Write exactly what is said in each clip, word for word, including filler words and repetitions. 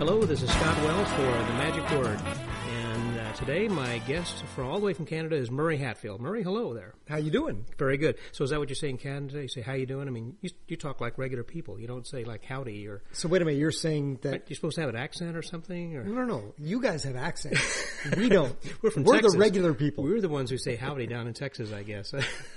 Hello, this is Scott Wells for The Magic Word. And uh, today my guest from all the way from Canada is Murray Hatfield. Murray, hello there. How you doing? Very good. So is that what you say in Canada? You say, how you doing? I mean, you, you talk like regular people. You don't say like howdy or... So wait a minute, you're saying that... You're supposed to have an accent or something? Or? No, no, no. You guys have accents. We don't. We're from We're Texas. the regular people. We're the ones who say howdy down in Texas, I guess.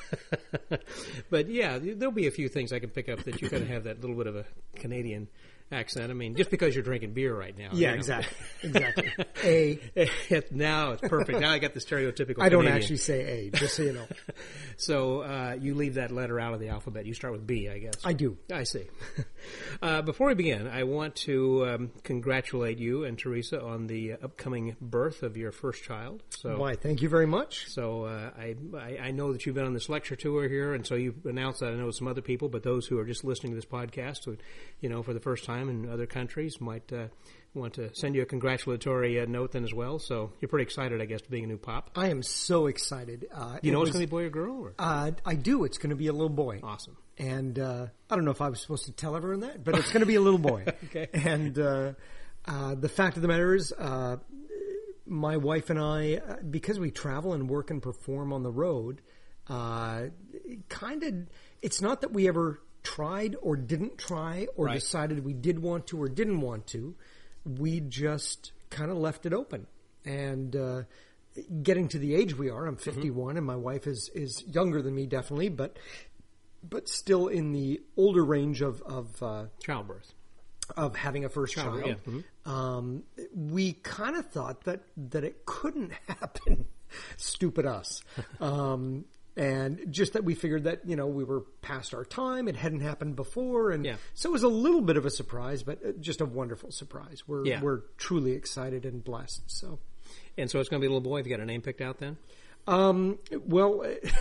But yeah, there'll be a few things I can pick up that you kind of have that little bit of a Canadian accent. I mean, just because you're drinking beer right now. Yeah, you know. exactly. Exactly. A. Now it's perfect. Now I got the stereotypical I don't Canadian. actually say A, just so you know. So uh, you leave that letter out of the alphabet. You start with B, I guess. I do. I see. Uh, before we begin, I want to um, congratulate you and Teresa on the upcoming birth of your first child. So, Why, thank you very much. So uh, I, I I know that you've been on this lecture tour here, and so you've announced that. I know some other people, but those who are just listening to this podcast, who, you know, for the first time in other countries, might uh, want to send you a congratulatory uh, note then as well. So you're pretty excited, I guess, to being a new pop. I am so excited. Uh, You know it it's was- going to be a boy or girl? Or? Uh, I do. It's going to be a little boy. Awesome. And uh, I don't know if I was supposed to tell everyone that, but it's going to be a little boy. Okay. And uh, uh, the fact of the matter is, uh, my wife and I, uh, because we travel and work and perform on the road, uh, kind of, it's not that we ever tried or didn't try or Right. decided we did want to or didn't want to. We just kind of left it open. And uh, getting to the age we are, I'm fifty-one, mm-hmm. and my wife is, is younger than me, definitely, but but still in the older range of of, uh, Childbirth. of having a first Child, child. yeah. Mhm. Um, we kind of thought that that it couldn't happen. Stupid us. Um, and just that we figured that, you know, we were past our time. It hadn't happened before. And Yeah. so it was a little bit of a surprise, but just a wonderful surprise. We're, Yeah. we're truly excited and blessed. So, And so it's going to be a little boy. Have you got a name picked out then? um, well,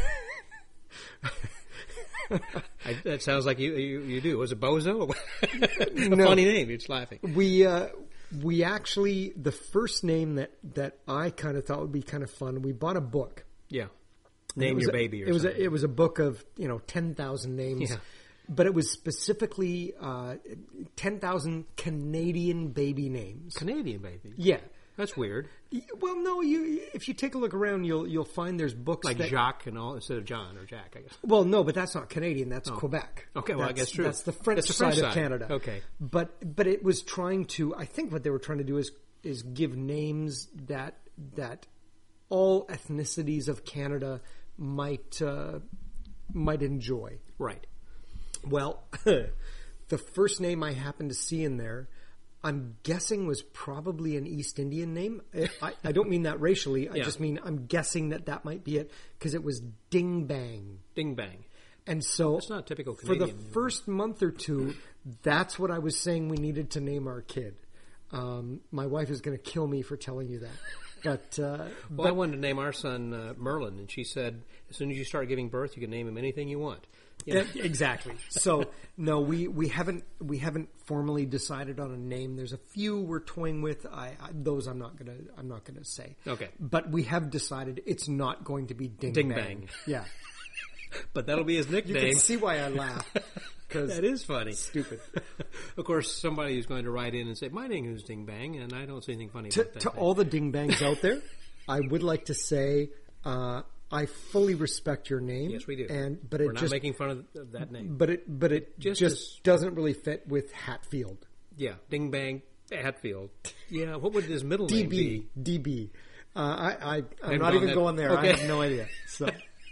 I, that sounds like you you, you do. Was it Bozo? A No. funny name. You're just laughing. we, uh, we actually, the first name that, that I kind of thought would be kind of fun, we bought a book. Yeah. It Name was your a- baby or it was something. a, it was a book of, you know, ten thousand names. Yeah. But it was specifically uh, ten thousand Canadian baby names. Canadian baby. Yeah. That's weird. Well, no, you if you take a look around, you'll you'll find there's books Like that, Jacques and all instead of John or Jack, I guess. Well, no, but that's not Canadian. That's Quebec. Okay, well, I That's- guess true. That's the French, That's the French side, side. of Canada. Okay. But but it was trying to. I think what they were trying to do is is give names that that all ethnicities of Canada might uh, might enjoy. Right. Well, the first name I happened to see in there, I'm guessing was probably an East Indian name. I, I don't mean that racially. I Yeah. just mean I'm guessing that that might be it because it was Ding Bang. Ding Bang. And so That's not typical for the Canadian. first month or two, that's what I was saying we needed to name our kid. Um, my wife is going to kill me for telling you that. But, uh, Well, I wanted to name our son uh, Merlin, and she said, as soon as you start giving birth, you can name him anything you want. You know? Yeah, exactly. So no, we, we haven't we haven't formally decided on a name. There's a few we're toying with. I, I those I'm not gonna I'm not gonna say. Okay. But we have decided it's not going to be Ding, Ding Bang. Bang. Yeah. But that'll be his You nickname. can see why I laugh. 'Cause That is funny. stupid. Of course, somebody is going to write in and say, my name is Ding Bang, and I don't see anything funny To, about that. to thing. all the Ding Bangs out there, I would like to say uh, I fully respect your name. Yes, we do. And but We're it not just making fun of, of that name. but it but it Just just, as- doesn't really fit with Hatfield. Yeah, Ding Bang Hatfield. Yeah, what would his middle name D B be? D B. Uh, I, I I'm Haven't not gone even that- going there. okay. I have no idea. So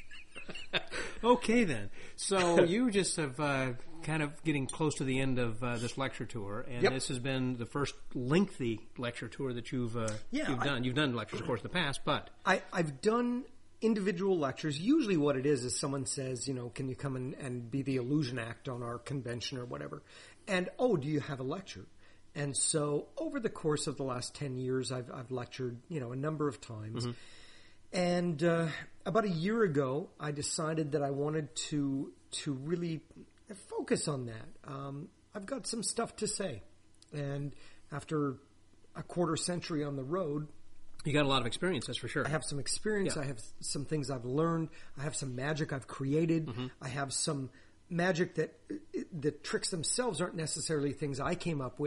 Okay, then. So you just have uh, kind of getting close to the end of uh, this lecture tour, and Yep. this has been the first lengthy lecture tour that you've uh, Yeah, you've I- done. You've done lectures, of course, in the past, but I, I've done individual lectures. Usually what it is is someone says, you know, can you come and, and be the illusion act on our convention or whatever? And, oh, do you have a lecture? And so over the course of the last ten years, I've, I've lectured, you know, a number of times. And uh, about a year ago, I decided that I wanted to to really focus on that. Um, I've got some stuff to say. And after a quarter century on the road, you got a lot of experience, that's for sure. I have some experience. Yeah. I have some things I've learned. I have some magic I've created. Mm-hmm. I have some magic that the tricks themselves aren't necessarily things I came up with,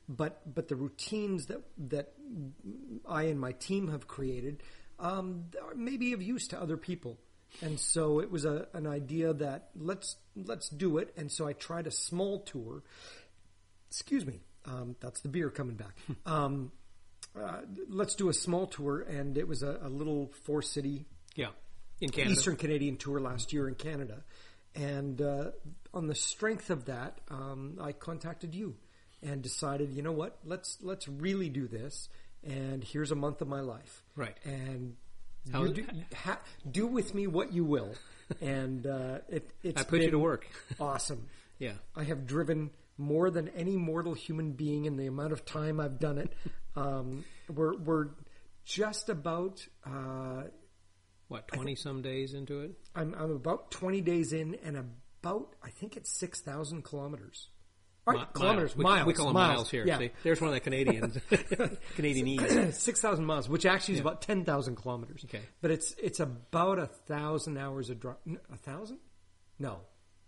but but the routines that that I and my team have created um, are maybe of use to other people. And so it was a, an idea that let's let's do it. And so I tried a small tour. Excuse me, um, that's the beer coming back. um, uh, let's do a small tour, and it was a, a little four city, yeah, in Canada, Eastern Canadian tour last year in Canada. And uh, on the strength of that, um, I contacted you and decided, you know what, let's let's really do this. And here's a month of my life, right? And How, you do, ha, do with me what you will. And uh, it, it's I put you to work. Awesome. Yeah. I have driven more than any mortal human being in the amount of time I've done it. Um, we're we're just about uh, what twenty th- some days into it. I'm I'm about twenty days in, and about I think it's six thousand kilometers. Right, Mi- kilometers, miles. miles. We, we call them miles, miles here. Yeah. See, there's one of the Canadians, Canadianese. Six thousand miles, which actually is Yeah. about ten thousand kilometers. Okay, but it's it's about a thousand hours of drive. A thousand? No,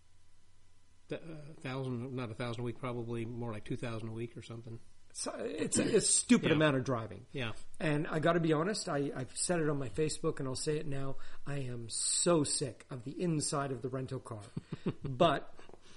a thousand, not a thousand a week, probably more like two thousand a week or something. so it's a, a stupid Yeah. amount of driving. Yeah, And I got to be honest, I, I've said it on my Facebook, and I'll say it now. I am so sick of the inside of the rental car, but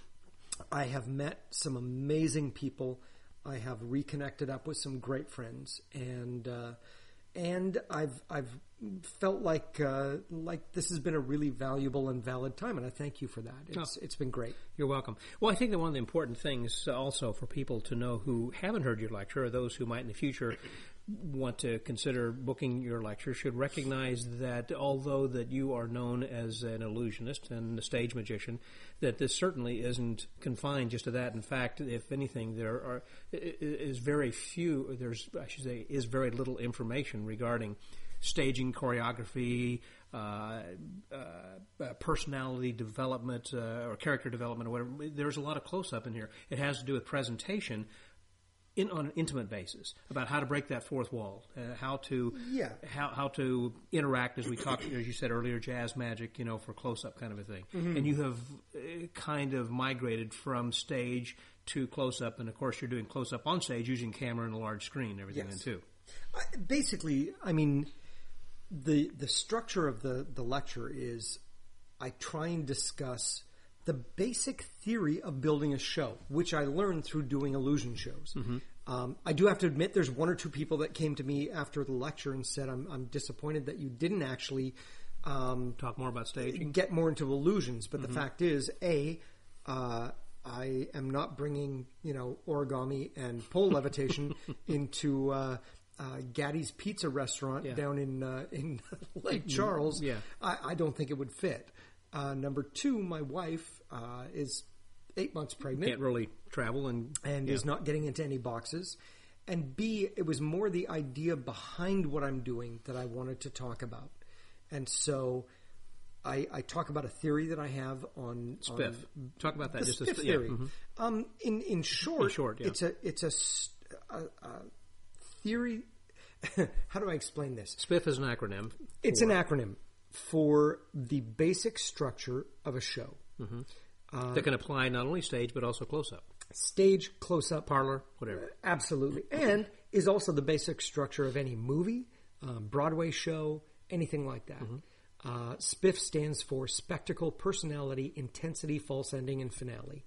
I have met some amazing people. I have reconnected up with some great friends, and uh, and I've I've felt like uh, like this has been a really valuable and valid time, and I thank you for that. It's Oh. it's been great. You're welcome. Well, I think that one of the important things also for people to know who haven't heard your lecture, or those who might in the future want to consider booking your lecture, should recognize that although that you are known as an illusionist and a stage magician, that this certainly isn't confined just to that. In fact, if anything, there are is very few. There's I should say is very little information regarding staging, choreography, uh, uh, uh, personality development, uh, or character development, or whatever. There's a lot of close-up in here. It has to do with presentation in, on an intimate basis about how to break that fourth wall, uh, how to Yeah. how how to interact, as we talked, as you said earlier, jazz magic, you know, for close-up kind of a thing. Mm-hmm. And you have uh, kind of migrated from stage to close-up, and of course you're doing close-up on stage using camera and a large screen and everything Yes. then too. I, basically, I mean, the the structure of the, the lecture is I try and discuss the basic theory of building a show, which I learned through doing illusion shows. Mm-hmm. Um, I do have to admit there's one or two people that came to me after the lecture and said, I'm, I'm disappointed that you didn't actually um, Talk more about staging. get more into illusions. But Mm-hmm. the fact is, A, uh, I am not bringing, you know, origami and pole levitation into uh, uh, Gaddy's Pizza Restaurant Yeah. down in uh, in Lake Charles. Yeah. I, I don't think it would fit. Uh, number two, my wife uh, is eight months pregnant Can't really travel and and yeah. is not getting into any boxes. And B, it was more the idea behind what I'm doing that I wanted to talk about. And so I, I talk about a theory that I have on Spiff. on Talk about that. the just a Spiff sp- yeah, theory. mhm. Um, in in short, In short, yeah. it's a it's a, s- a- a theory. How do I explain this? Spiff is an acronym. It's for- an acronym for the basic structure of a show. that can apply not only stage but also close-up, Stage, close-up, parlor, whatever. absolutely, and is also the basic structure of any movie, um, Broadway show, anything like that. Uh, SPIF stands for Spectacle, Personality, Intensity, False Ending, and Finale.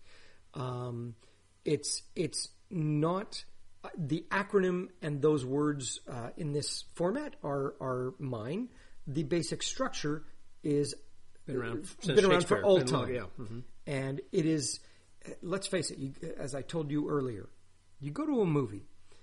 Um, it's it's not uh, the acronym, and those words uh, in this format are are mine. The basic structure is Been around uh, since been around for Shakespeare. all Been long- time. yeah. Mhm. And it is, let's face it, you, as I told you earlier, you go to a movie,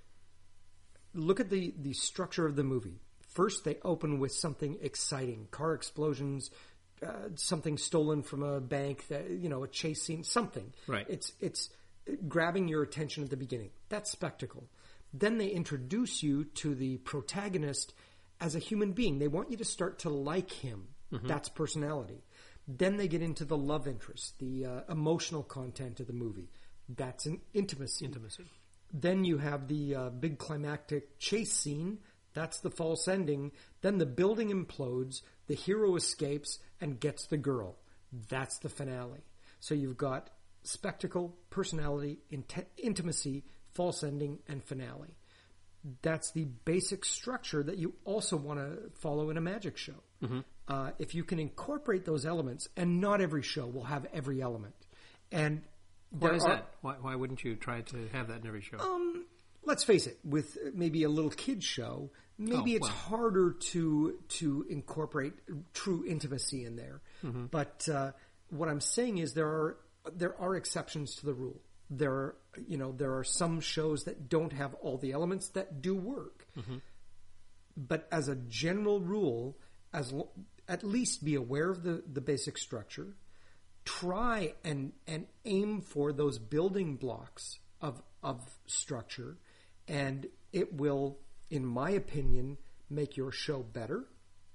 look at the, the structure of the movie. First, they open with something exciting, car explosions, uh, something stolen from a bank, that you know, a chase scene, something. Right. It's it's grabbing your attention at the beginning. That's spectacle. Then they introduce you to the protagonist as a human being. They want you to start to like him. Mm-hmm. That's personality. Then they get into the love interest, the uh, emotional content of the movie. That's an intimacy. Intimacy. Then you have the uh, big climactic chase scene. That's the false ending. Then the building implodes, the hero escapes and gets the girl. That's the finale. So you've got spectacle, personality, int- intimacy, false ending, and finale. That's the basic structure that you also want to follow in a magic show. Mm-hmm. Uh, if you can incorporate those elements, and not every show will have every element. And why is are, that? Why, why wouldn't you try to have that in every show? Um, let's face it, with maybe a little kid show, maybe oh, it's well. harder to to incorporate true intimacy in there. Mm-hmm. But uh, what I'm saying is there are there are exceptions to the rule. There are, you know, there are some shows that don't have all the elements that do work. Mm-hmm. But as a general rule, as lo- at least be aware of the, the basic structure. Try and and aim for those building blocks of of structure, and it will, in my opinion, make your show better.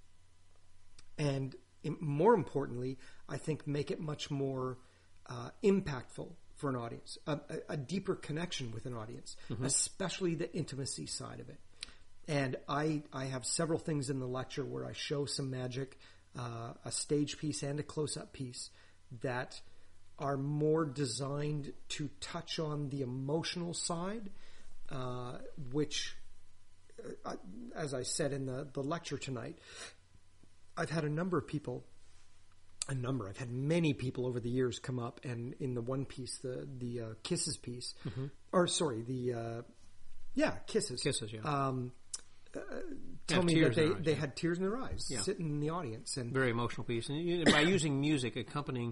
And more importantly, I think make it much more uh, impactful for an audience, a, a, a deeper connection with an audience, mm-hmm. especially the intimacy side of it. And I I have several things in the lecture where I show some magic, uh, a stage piece and a close-up piece, that are more designed to touch on the emotional side, uh, which, uh, as I said in the, the lecture tonight, I've had a number of people, a number, I've had many people over the years come up, and in the one piece, the, the uh, Kisses piece, mm-hmm. or sorry, the, uh, yeah, Kisses. Kisses, yeah. Um, Uh, tell me that they, eyes, they yeah. had tears in their eyes yeah. sitting in the audience. And very emotional piece. And you, by using music accompanying,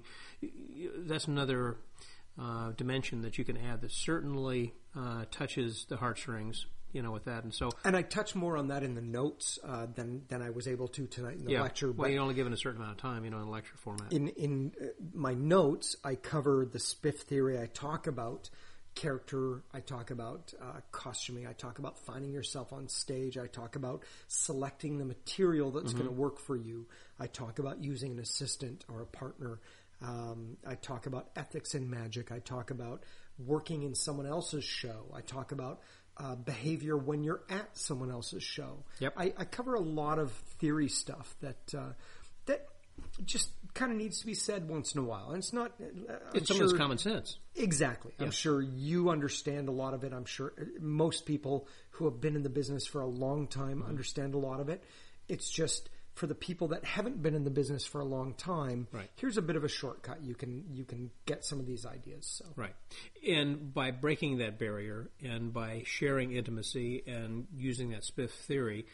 that's another uh, dimension that you can add that certainly uh, touches the heartstrings, you know, with that. And so, and I touch more on that in the notes uh, than than I was able to tonight in the yeah. lecture. Well, you're only given a certain amount of time, you know, in lecture format. In, in uh, my notes, I cover the spiff theory. I talk about character, I talk about uh, costuming, I talk about finding yourself on stage, I talk about selecting the material that's mm-hmm. going to work for you, I talk about using an assistant or a partner, um, I talk about ethics in magic, I talk about working in someone else's show, I talk about uh, behavior when you're at someone else's show. Yep. I, I cover a lot of theory stuff that uh, that just kind of needs to be said once in a while. And it's not... Uh, it's some of it's common sense. Exactly. Yeah. I'm sure you understand a lot of it. I'm sure most people who have been in the business for a long time mm-hmm. understand a lot of it. It's just for the people that haven't been in the business for a long time, right. here's a bit of a shortcut. You can you can get some of these ideas. So. Right. And by breaking that barrier and by sharing intimacy and using that spiff theory,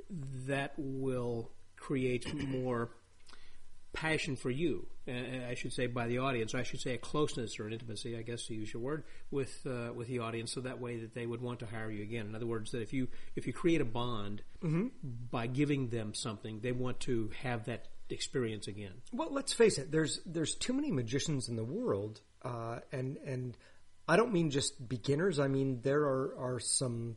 that will create more passion for you, and I should say by the audience, I should say a closeness or an intimacy, I guess to use your word, with uh, with the audience, so that way that they would want to hire you again. In other words, that if you if you create a bond mm-hmm. by giving them something, they want to have that experience again. Well, let's face it, there's there's too many magicians in the world, uh, and and I don't mean just beginners. I mean there are, are some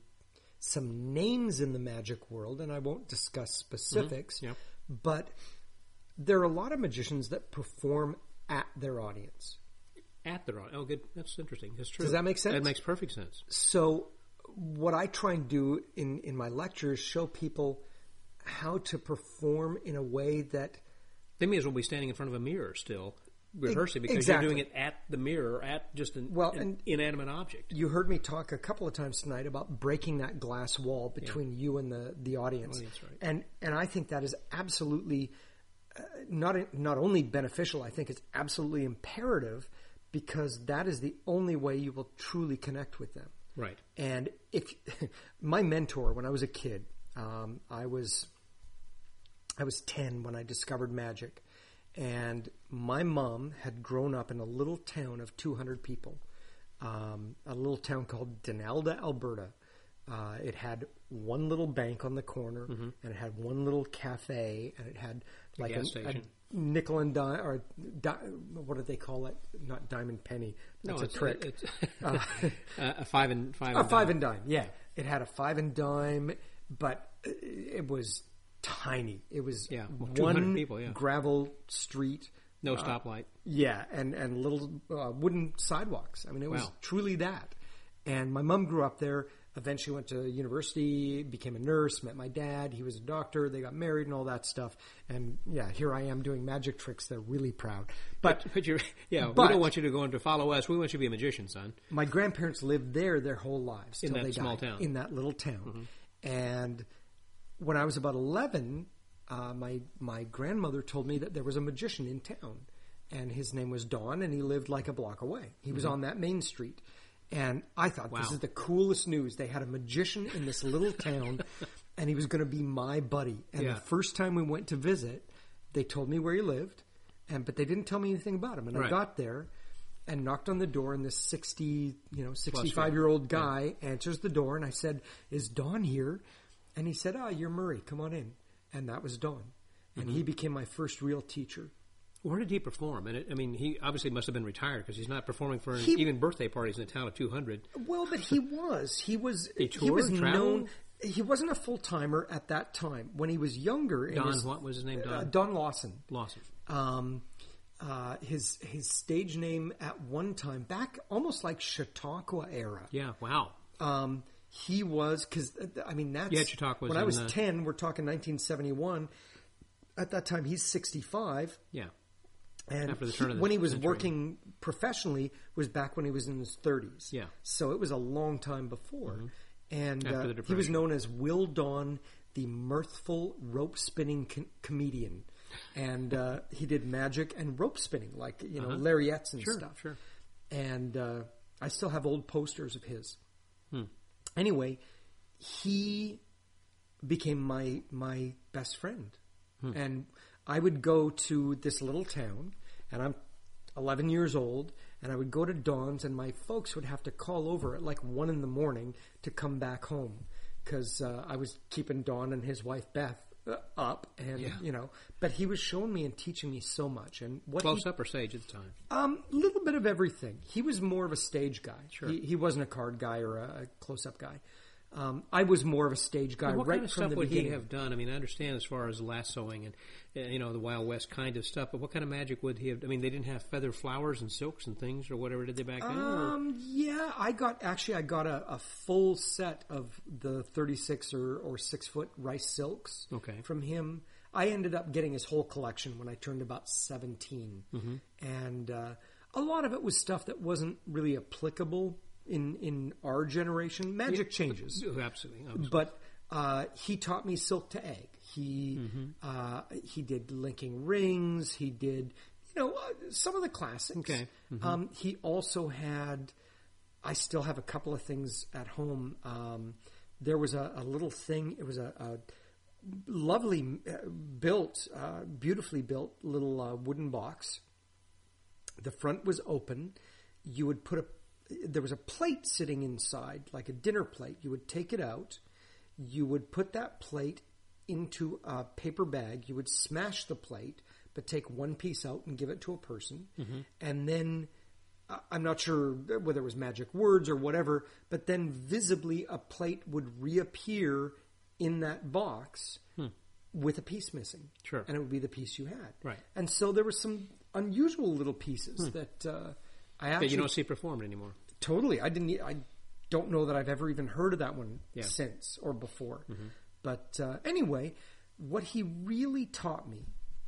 some names in the magic world, and I won't discuss specifics, mm-hmm. yeah. but there are a lot of magicians that perform at their audience. At their audience. Oh, good. That's interesting. That's true. Does that make sense? That makes perfect sense. So what I try and do in, in my lectures is show people how to perform in a way that... They may as well be standing in front of a mirror still, rehearsing, because exactly. you're doing it at the mirror, at just an, well, an and inanimate object. You heard me talk a couple of times tonight about breaking that glass wall between yeah. you and the, the audience. Oh, that's right. And, and I think that is absolutely... Uh, not not only beneficial, I think it's absolutely imperative, because that is the only way you will truly connect with them. Right. And if my mentor, when I was a kid, um, I was I was ten when I discovered magic, and my mom had grown up in a little town of two hundred people, um, a little town called Donalda, Alberta. Uh, it had one little bank on the corner, mm-hmm. and it had one little cafe, and it had like a, gas a, station. a nickel and dime, or di- what do they call it? Not diamond penny. That's no, a trick. It's, uh, a five and five. A and five dime. and dime. Yeah, it had a five and dime, but it was tiny. It was yeah, well, one people, yeah. gravel street. No stoplight. Uh, yeah, and and little uh, wooden sidewalks. I mean, it was wow. truly that. And my mom grew up there. eventually went to university, became a nurse, met my dad. He was a doctor. They got married and all that stuff. And yeah, here I am doing magic tricks. They're really proud. But, but, but you're, yeah, but, we don't want you to go into follow us. We want you to be a magician, son. My grandparents lived there their whole lives. In till that they small died, town. In that little town. Mm-hmm. And when I was about eleven, uh, my, my grandmother told me that there was a magician in town. And his name was Don, and he lived like a block away. He was mm-hmm. on that main street. And I thought, wow. This is the coolest news. They had a magician in this little town, and he was going to be my buddy. And yeah. the first time we went to visit, they told me where he lived, and but they didn't tell me anything about him. And right. I got there and knocked on the door, and this sixty, you know, sixty-five-year-old guy yeah. answers the door, and I said, "Is Don here?" And he said, "Ah, you're Murray. Come on in." And that was Don. And mm-hmm. he became my first real teacher. Where did he perform? And it, I mean, he obviously must have been retired because he's not performing for he, even birthday parties in a town of two hundred. Well, but he was. He was. he, toured, he was traveled? known. He wasn't a full timer at that time. When he was younger, Don, his, what was his name? Don, uh, Don Lawson. Lawson. Um, uh, his his stage name at one time, back almost like Chautauqua era. Yeah. Wow. Um, he was because I mean that's yeah, Chautauqua was when I was the... ten. We're talking nineteen seventy-one. At that time, he's sixty-five. Yeah. And After the turn he, of the when he was century. working professionally was back when he was in his thirties. Yeah. So it was a long time before. Mm-hmm. And After uh, the he was known as Will Don, the mirthful rope spinning co- comedian. And uh, he did magic and rope spinning, like, you know, uh-huh. lariats and sure, stuff. Sure. And uh, I still have old posters of his. Hmm. Anyway, he became my my best friend. Hmm. And I would go to this little town, and I'm eleven years old, and I would go to Don's, and my folks would have to call over at like one in the morning to come back home because uh, I was keeping Don and his wife Beth uh, up, and yeah. you know. But he was showing me and teaching me so much. And what close he, up or stage at the time? Um, a little bit of everything. He was more of a stage guy. Sure. He, he wasn't a card guy or a, a close up guy. Um, I was more of a stage guy well, what right kind of from stuff the would beginning. he have done? I mean, I understand as far as lassoing and uh, you know the Wild West kind of stuff, but what kind of magic would he have? I mean, they didn't have feather flowers and silks and things or whatever did they back then? Um, yeah, I got actually I got a, a full set of the thirty-six or, or six foot rice silks okay. from him. I ended up getting his whole collection when I turned about seventeen, mm-hmm. and uh, a lot of it was stuff that wasn't really applicable. In, in our generation, magic yeah, changes. Absolutely. absolutely. But uh, he taught me silk to egg. He mm-hmm. uh, he did linking rings. He did, you know, uh, some of the classics. Okay. Mm-hmm. Um, he also had, I still have a couple of things at home. Um, there was a, a little thing. It was a, a lovely uh, built, uh, beautifully built little uh, wooden box. The front was open. You would put a There was a plate sitting inside, like a dinner plate. You would take it out. You would put that plate into a paper bag. You would smash the plate, but take one piece out and give it to a person. Mm-hmm. And then, uh, I'm not sure whether it was magic words or whatever, but then visibly a plate would reappear in that box hmm. with a piece missing. Sure. And it would be the piece you had. Right. And so there were some unusual little pieces hmm. that... Uh, I actually, that you don't see performed anymore. Totally. I didn't. I don't know that I've ever even heard of that one yeah. since or before. Mm-hmm. But uh, anyway, what he really taught me,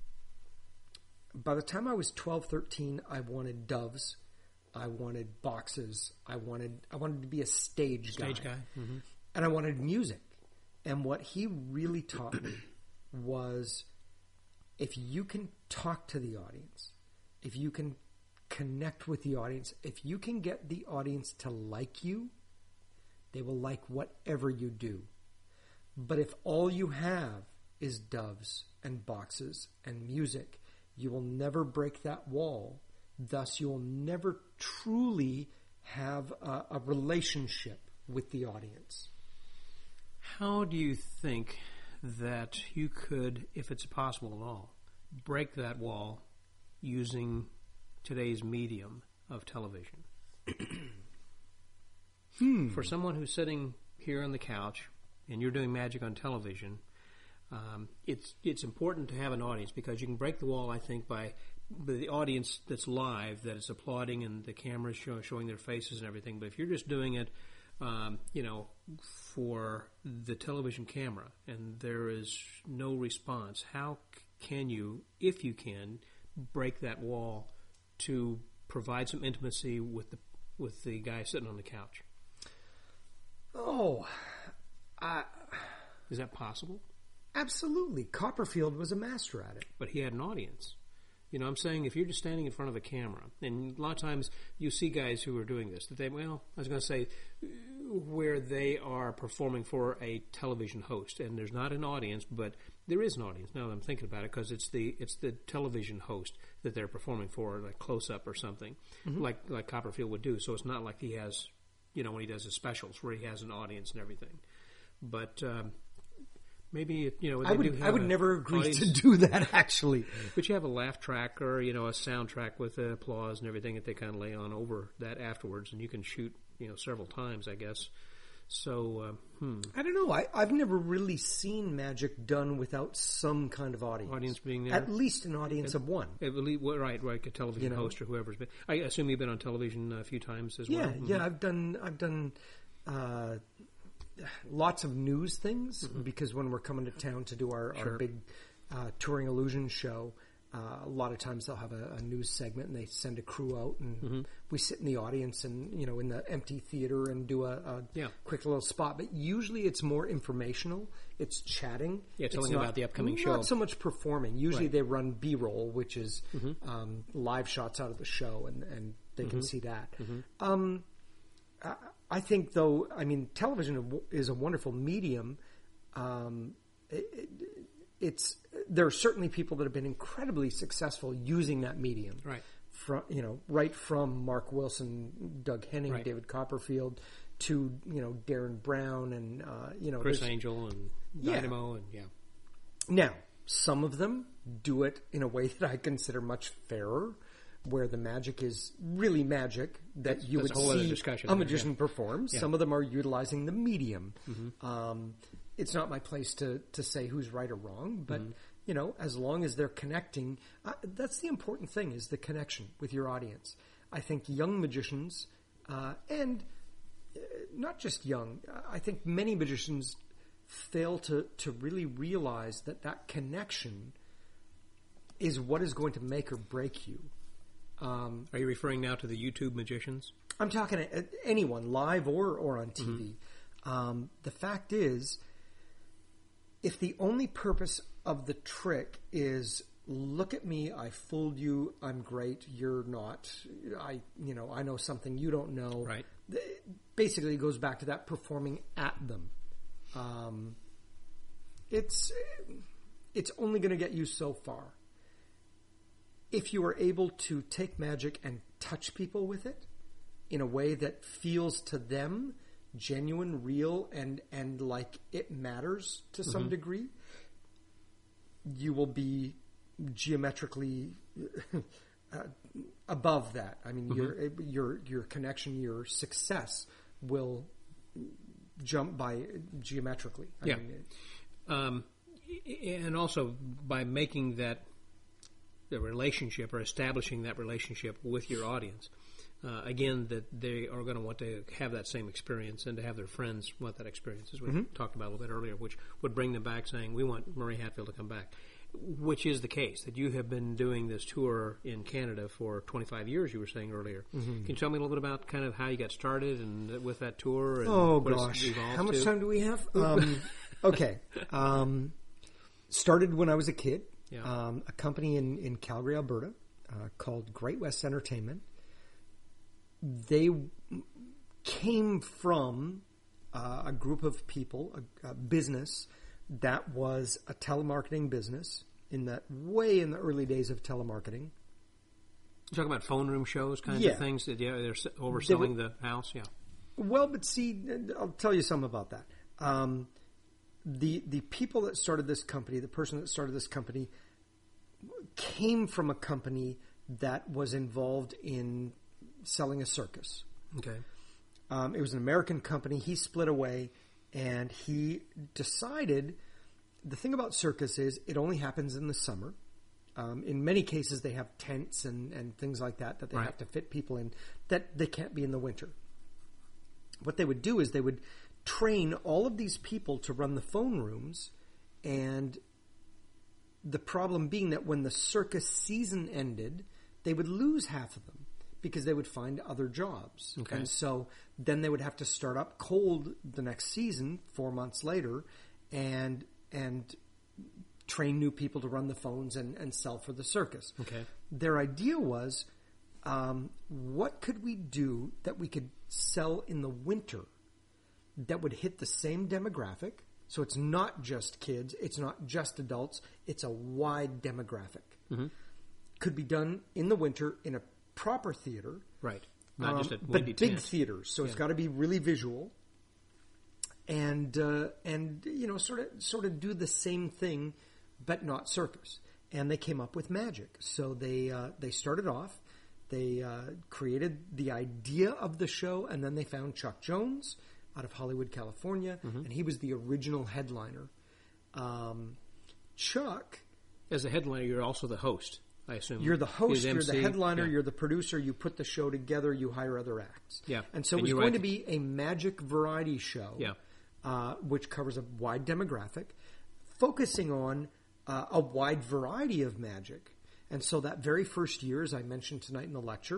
by the time I was twelve, thirteen, I wanted doves. I wanted boxes. I wanted I wanted to be a stage, stage guy. guy. Mm-hmm. And I wanted music. And what he really taught me was if you can talk to the audience, if you can connect with the audience. If you can get the audience to like you, they will like whatever you do. But if all you have is doves and boxes and music, you will never break that wall. Thus, you will never truly have a, a relationship with the audience. How do you think that you could, if it's possible at all, break that wall using today's medium of television? hmm. For someone who's sitting here on the couch and you're doing magic on television, um, it's it's important to have an audience because you can break the wall, I think, by the audience that's live, that is applauding and the cameras show, showing their faces and everything. But if you're just doing it um, you know, for the television camera, and there is no response, how c- can you, if you can, break that wall to provide some intimacy with the with the guy sitting on the couch? Oh, I, Is that possible? absolutely. Copperfield was a master at it. But he had an audience. You know, I'm saying if you're just standing in front of a camera, and a lot of times you see guys who are doing this, that they, well, I was going to say, where they are performing for a television host, and there's not an audience, but there is an audience. Now that I'm thinking about it, because it's the it's the television host that they're performing for, like close up or something, mm-hmm. like like Copperfield would do. So it's not like he has, you know, when he does his specials where he has an audience and everything. But um, maybe, you know, they I would, do have I would a never agree audience. to do that, actually. But you have a laugh track or, you know, a soundtrack with uh, applause and everything that they kind of lay on over that afterwards, and you can shoot, you know, several times, I guess. So, uh, hmm. I don't know. I, I've never really seen magic done without some kind of audience. Audience being there? At least an audience At, of one. At least, well, right, right, a television you know? host or whoever's been. I assume you've been on television a few times as yeah, well. Yeah, Mm-hmm. yeah. I've done, I've done uh, lots of news things mm-hmm. because when we're coming to town to do our, Sure. our big uh, touring illusion show, Uh, a lot of times they'll have a, a news segment and they send a crew out and mm-hmm. we sit in the audience and, you know, in the empty theater and do a, a yeah. quick little spot. But usually it's more informational. It's chatting. Yeah, telling it's about not, the upcoming not show. Not so much performing. Usually right. they run B-roll, which is mm-hmm. um, live shots out of the show, and, and they mm-hmm. can see that. Mm-hmm. Um, I, I think, though, I mean, television is a wonderful medium. Um, it, it, it's there are certainly people that have been incredibly successful using that medium, right? From you know, right from Mark Wilson, Doug Henning, right. David Copperfield, to you know Darren Brown and uh, you know Chris Angel and Dynamo yeah. and yeah. Now, some of them do it in a way that I consider much fairer, where the magic is really magic that that's, you that's would a, see discussion a magician yeah. perform. Yeah. Some of them are utilizing the medium. Mm-hmm. Um, it's not my place to, to say who's right or wrong, but mm-hmm. you know, as long as they're connecting, uh, that's the important thing: is the connection with your audience. I think young magicians, uh, and uh, not just young, I think many magicians fail to, to really realize that that connection is what is going to make or break you. Um, Are you referring now to the YouTube magicians? I'm talking to anyone, live or, or on T V. Mm-hmm. Um, the fact is, if the only purpose of the trick is, look at me, I fooled you, I'm great, you're not, I, you know, I know something you don't know. Right. Basically, it goes back to that performing at them. Um, it's, it's only going to get you so far. If you are able to take magic and touch people with it in a way that feels to them genuine, real, and, and like it matters to some mm-hmm. degree, you will be geometrically uh, above that. I mean, mm-hmm. your your your connection, your success will jump by geometrically. I yeah, mean, it, um, and also by making that the relationship or establishing that relationship with your audience. Uh, again, that they are going to want to have that same experience and to have their friends want that experience, as we mm-hmm. talked about a little bit earlier, which would bring them back saying, we want Murray Hatfield to come back, which is the case, that you have been doing this tour in Canada for twenty-five years, you were saying earlier. Mm-hmm. Can you tell me a little bit about kind of how you got started and with that tour? And oh, what gosh. It's evolved how much to? time do we have? Um, okay. Um, started when I was a kid. Yeah. Um, a company in, in Calgary, Alberta, uh, called Great West Entertainment. They came from uh, a group of people, a, a business that was a telemarketing business in that way in the early days of telemarketing. You talking about phone room shows, kinds yeah. of things that yeah, they're overselling they were, the house. Yeah. Well, but see, I'll tell you something about that. Um, the the people that started this company, the person that started this company, came from a company that was involved in selling a circus. Okay. Um, it was an American company. He split away, and he decided the thing about circus is it only happens in the summer. Um, in many cases, they have tents and, and things like that that they right. have to fit people in that they can't be in the winter. what they would do is they would train all of these people to run the phone rooms, and the problem being that when the circus season ended, they would lose half of them because they would find other jobs. Okay. And so then they would have to start up cold the next season, four months later, and and train new people to run the phones and, and sell for the circus. Okay. Their idea was, um, what could we do that we could sell in the winter that would hit the same demographic? So it's not just kids, it's not just adults, it's a wide demographic. Mm-hmm. Could be done in the winter in a proper theater. Right. Not um, just at but windy big tents. theaters, so it's Yeah. got to be really visual, and uh, and you know sort of sort of do the same thing, but not circus. And they came up with magic. So they uh, they started off, they uh, created the idea of the show, and then they found Chuck Jones out of Hollywood, California, Mm-hmm. and he was the original headliner. Um, Chuck. As a headliner, you're also the host, I assume. You're the host, You're you're the the M C, headliner, yeah. you're the producer, you put the show together, you hire other acts. Yeah. And so And it was you going write to the- be a magic variety show, Yeah. uh, which covers a wide demographic, focusing on uh, a wide variety of magic. And so that very first year, as I mentioned tonight in the lecture,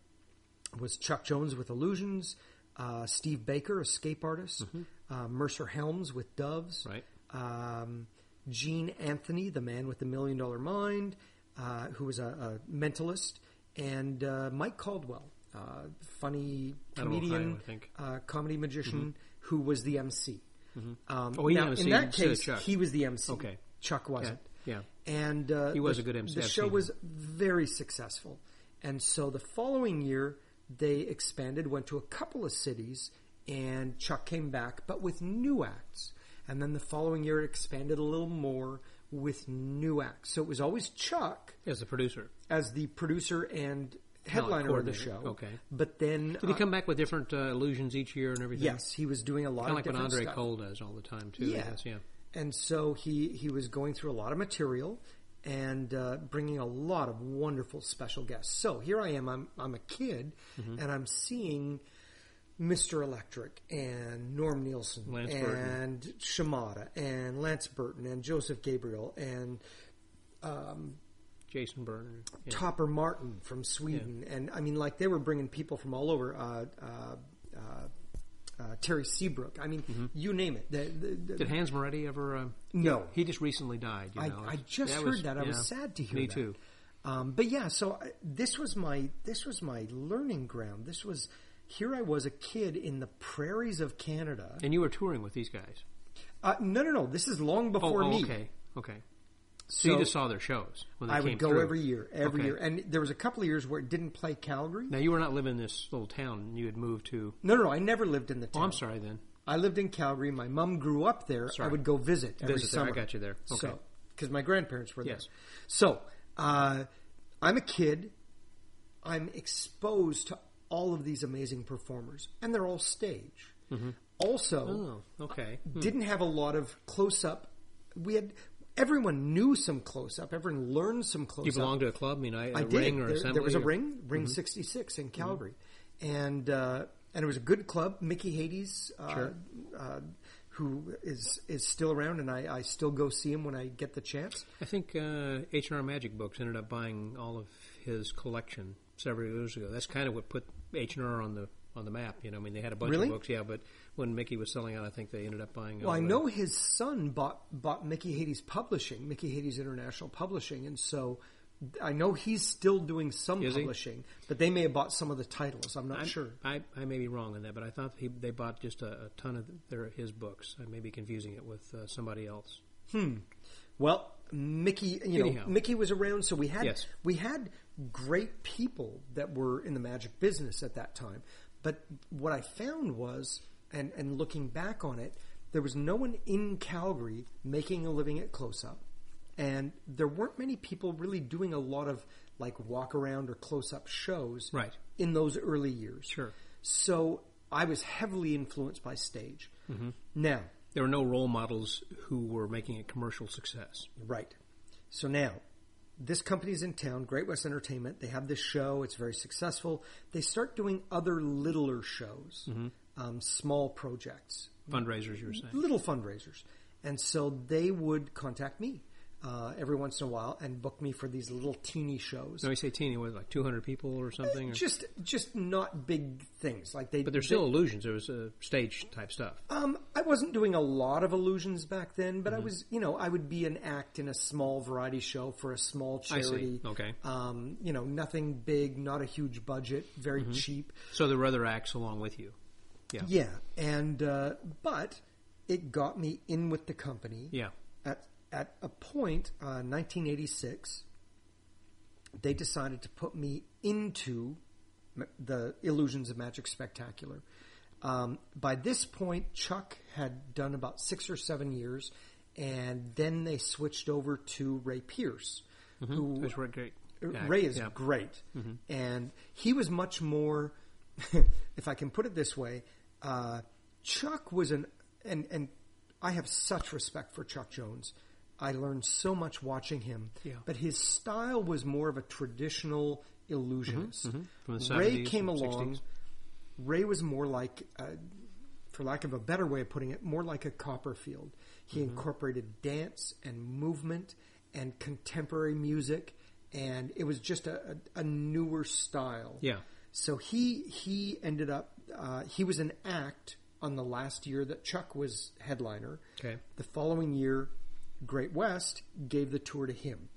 was Chuck Jones with Illusions, uh, Steve Baker, escape artist, uh, Mercer Helms with Doves, Right. um, Gene Anthony, the man with the million dollar mind, uh, who was a, a mentalist, and uh, Mike Caldwell, uh, funny Out of comedian, Ohio, I think. uh, comedy magician, who was the M C. Um, Oh, he now, M C'd in that instead of case, Chuck. he was the M C. Okay. Chuck wasn't. Yeah. And uh, He was the, a good M C. The I've show seen was very successful, and so the following year they expanded, went to a couple of cities, and Chuck came back, but with new acts. And then the following year it expanded a little more with new acts. So it was always Chuck As the producer. as the producer and headliner of the show. coordinator. Okay. But then Did he come back with different uh, illusions each year and everything? yes, he was doing a lot Kind of of like what different Andre stuff. Cole does all the time, too. I Yeah. guess, yeah. And so he, he was going through a lot of material and uh, bringing a lot of wonderful special guests. So here I am, I'm, I'm a kid, Mm-hmm. and I'm seeing Mister Electric and Norm Nielsen Lance and Burton. Shimada and Lance Burton and Joseph Gabriel and um, Jason Byrne. Yeah. Topper Martin from Sweden. And I mean, like, they were bringing people from all over. Uh, uh, uh, uh, Terry Seabrook. I mean, you name it. The, the, the, Did Hans Moretti ever... Uh, no. he just recently died, you I, know. I just That heard was- that. I yeah. was sad to hear Me that. too. Um, but yeah, so I, this was my this was my learning ground. This was here I was a kid in the prairies of Canada. And you were touring with these guys. Uh, no, no, no. This is long before oh, oh, me. okay. Okay. So, So you just saw their shows when they I came would go through. every year, every Okay. year, and there was a couple of years where it didn't play Calgary. Now, you were not living in this little town. You had moved to... No, no, no. I never lived in the Oh, town. I'm sorry then. I lived in Calgary. My mom grew up there. Sorry. I would go visit every Visit there. summer. I got you there. Okay. So, because my grandparents were Yes. there. So, uh, I'm a kid. I'm exposed to all of these amazing performers, and they're all stage. Also, Oh, okay. Hmm. didn't have a lot of close up. We had everyone knew some close up. Everyone learned some close You up. belong to a club? I mean, a I did. ring or there, assembly? there was a or- ring, Ring sixty-six in Calgary, and uh, and it was a good club. Mickey Hades, uh, Sure. uh, who is is still around, and I, I still go see him when I get the chance. I think uh, H and R Magic Books ended up buying all of his collection several years ago. That's kind of what put H and R on the on the map. You know, I mean, they had a bunch Really? of books, yeah, but when Mickey was selling out, I think they ended up buying. Well, all I the- know his son bought bought Mickey Hades Publishing, Mickey Hades International Publishing, and so I know he's still doing some Is he? publishing, but they may have bought some of the titles. I'm not I'm- sure. I, I may be wrong on that, but I thought he, they bought just a, a ton of their his books. I may be confusing it with uh, somebody else. Well, Mickey, you know, Anyhow. Mickey was around, so we had Yes. we had great people that were in the magic business at that time. But what I found was, and, and looking back on it, there was no one in Calgary making a living at Close Up, and there weren't many people really doing a lot of like walk around or close up shows Right. in those early years. Sure. So I was heavily influenced by stage. Mm-hmm. Now, There were no role models who were making a commercial success. right. So now, this company's in town, Great West Entertainment. They have this show. It's very successful. They start doing other littler shows. um, small projects. Fundraisers, you were saying. Little fundraisers. And so they would contact me uh, every once in a while and book me for these little teeny shows. No, you say teeny, was it like two hundred people or something? Or? Just just not big things. Like they, But there's still illusions. There was uh, stage type stuff. Um, I wasn't doing a lot of illusions back then, but mm-hmm. I was, you know, I would be an act in a small variety show for a small charity. I see. Okay. Um, you know, nothing big, not a huge budget, very mm-hmm. cheap. So there were other acts along with you. Yeah. Yeah. And, uh, but it got me in with the company. Yeah. At, at a point, uh, nineteen eighty-six, they decided to put me into the Illusions of Magic Spectacular. Um, by this point, Chuck had done about six or seven years, and then they switched over to Ray Pierce, mm-hmm. who Which were great. Ray is yeah. great, mm-hmm. and he was much more. If I can put it this way, uh, Chuck was an and and I have such respect for Chuck Jones. I learned so much watching him, yeah. but his style was more of a traditional illusionist. Mm-hmm. From the Ray came along. sixties. Ray was more like, uh, for lack of a better way of putting it, more like a Copperfield. He mm-hmm. incorporated dance and movement and contemporary music, and it was just a, a, a newer style. Yeah. So he he ended up uh, he was an act on the last year that Chuck was headliner. Okay. The following year, Great West gave the tour to him.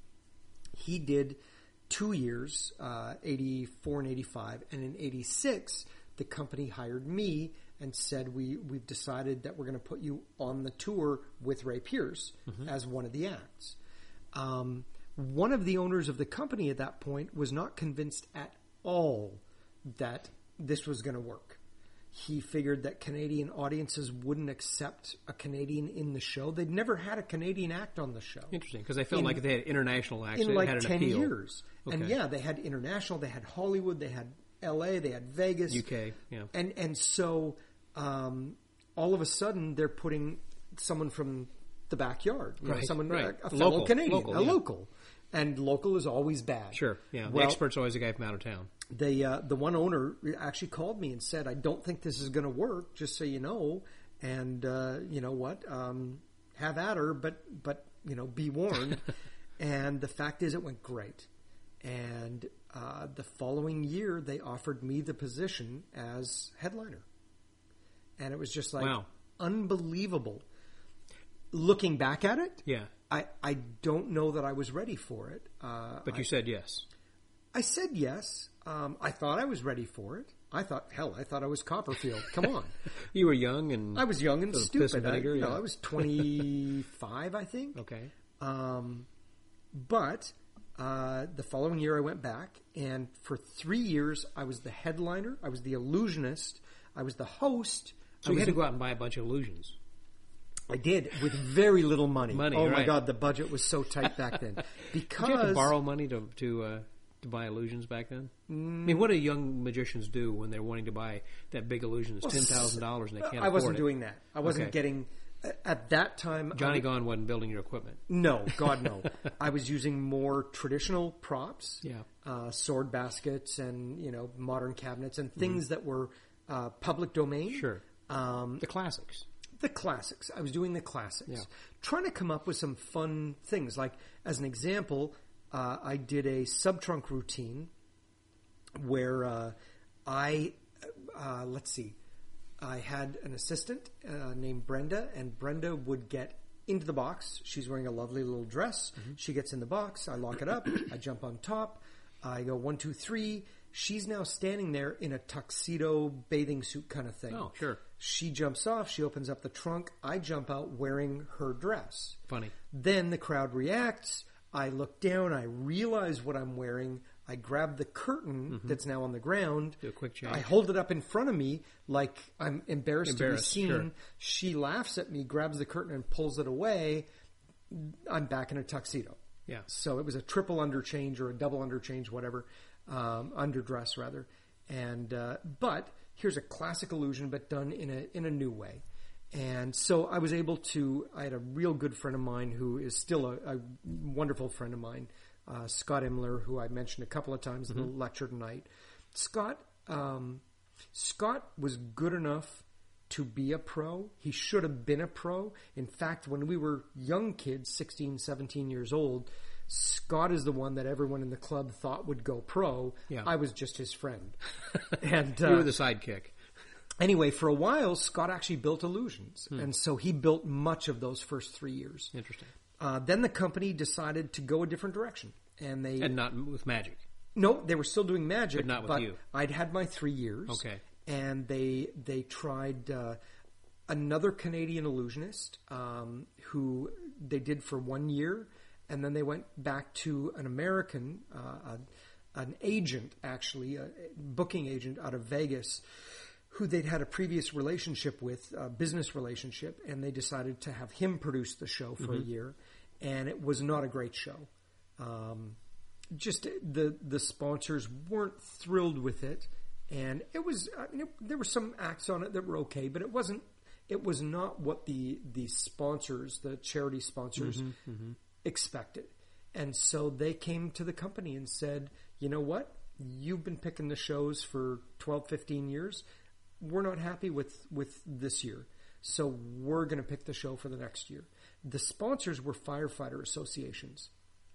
He did two years, uh, eighty-four and eighty-five, and in eighty-six, the company hired me and said, we, we've decided that we're going to put you on the tour with Ray Pierce mm-hmm. as one of the acts. Um, one of the owners of the company at that point was not convinced at all that this was going to work. He figured that Canadian audiences wouldn't accept a Canadian in the show. They'd never had a Canadian act on the show. Interesting, because they felt in, like they had international acts. In they like had an ten appeal. years. Okay. And yeah, they had international, they had Hollywood, they had L A, they had Vegas. U K, yeah. And, and so um, all of a sudden they're putting someone from the backyard. You right, know, someone, right. a, a fellow local, Canadian, local, a yeah. local. And local is always bad. Sure, yeah. Well, the expert's always a guy from out of town. They, uh, the one owner actually called me and said, I don't think this is going to work, just so you know. And, uh, you know what, um, have at her, but, but you know, be warned. And the fact is it went great. And uh, the following year, they offered me the position as headliner. And it was just like wow. unbelievable. Looking back at it, yeah, I, I don't know that I was ready for it. Uh, but you I, said yes. I said yes. Um, I thought I was ready for it. I thought, hell, I thought I was Copperfield. Come on. You were young and... I was young and stupid. Vinegar, I, you yeah. know, I was twenty-five, I think. Okay. Um, but uh, the following year I went back, and for three years I was the headliner. I was the illusionist. I was the host. So I you was had to go out and buy a bunch of illusions. I did, with very little money. Money, oh right. my God, the budget was so tight back then. Because Did you have to borrow money to to uh, to buy illusions back then? Mm. I mean, what do young magicians do when they're wanting to buy that big illusion that's ten thousand dollars and they can't I afford wasn't it? doing that. I wasn't Okay. getting at that time. Johnny I, Gone wasn't building your equipment. No, God no. I was using more traditional props, Yeah. uh, sword baskets, and you know modern cabinets and things mm. that were uh, public domain. Sure. Um, the classics. The classics. I was doing the classics. Yeah. Trying to come up with some fun things. Like, as an example, uh, I did a sub-trunk routine where uh, I, uh, let's see, I had an assistant uh, named Brenda, and Brenda would get into the box. She's wearing a lovely little dress. Mm-hmm. She gets in the box. I lock it up. I jump on top. I go one, two, three. She's now standing there in a tuxedo bathing suit kind of thing. Oh, sure. She jumps off. She opens up the trunk. I jump out wearing her dress. Funny. Then the crowd reacts. I look down. I realize what I'm wearing. I grab the curtain mm-hmm. that's now on the ground. Do a quick change. I hold it up in front of me like I'm embarrassed, embarrassed to be seen. sure. She laughs at me, grabs the curtain and pulls it away. I'm back in a tuxedo. Yeah. So it was a triple underchange or a double underchange, whatever, um, underdress rather. And uh, but here's a classic illusion, but done in a in a new way. And so I was able to. I had a real good friend of mine who is still a, a wonderful friend of mine, uh, Scott Imler, who I mentioned a couple of times mm-hmm. in the lecture tonight. Scott, um, Scott was good enough to be a pro. He should have been a pro. In fact, when we were young kids, sixteen, seventeen years old, Scott is the one that everyone in the club thought would go pro. Yeah. I was just his friend. And You uh, were the sidekick. Anyway, for a while, Scott actually built Illusions. Hmm. And so he built much of those first three years. Interesting. Uh, then the company decided to go a different direction. And they And not with magic. No, they were still doing magic. But not with you. I'd had my three years. Okay. And they they tried uh, another Canadian illusionist um, who they did for one year. And then they went back to an American, uh, a, an agent, actually, a booking agent out of Vegas, who they'd had a previous relationship with, a business relationship, and they decided to have him produce the show for Mm-hmm. a year. And it was not a great show. Um, just the the sponsors weren't thrilled with it, and it was I mean, it, there were some acts on it that were okay, but it wasn't. It was not what the the sponsors, the charity sponsors, Mm-hmm, mm-hmm. expected. And so they came to the company and said, you know what? You've been picking the shows for twelve, fifteen years. We're not happy with, with this year. So we're going to pick the show for the next year. The sponsors were firefighter associations.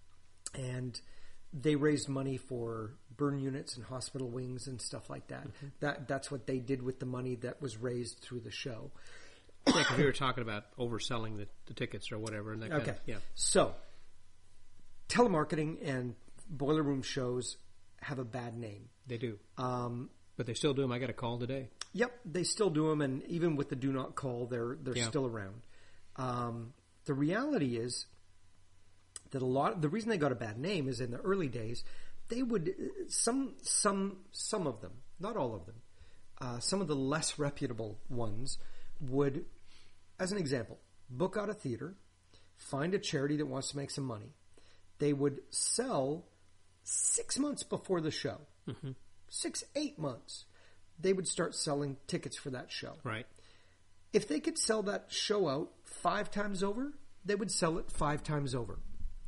And they raised money for burn units and hospital wings and stuff like that. Mm-hmm. That That's what they did with the money that was raised through the show. Yeah, because we were talking about overselling the, the tickets or whatever. And that kind Okay. of, yeah. So, telemarketing and boiler room shows have a bad name. They do. Um, But they still do them. I got a call today. yep, they still do them, and even with the do not call, they're they're Yeah. still around. Um, the reality is that a lot. The reason they got a bad name is in the early days, they would some some some of them, not all of them, uh, some of the less reputable ones would, as an example, book out a theater, find a charity that wants to make some money. They would sell six months before the show, Mm-hmm. six, eight months. They would start selling tickets for that show. Right. If they could sell that show out five times over, they would sell it five times over.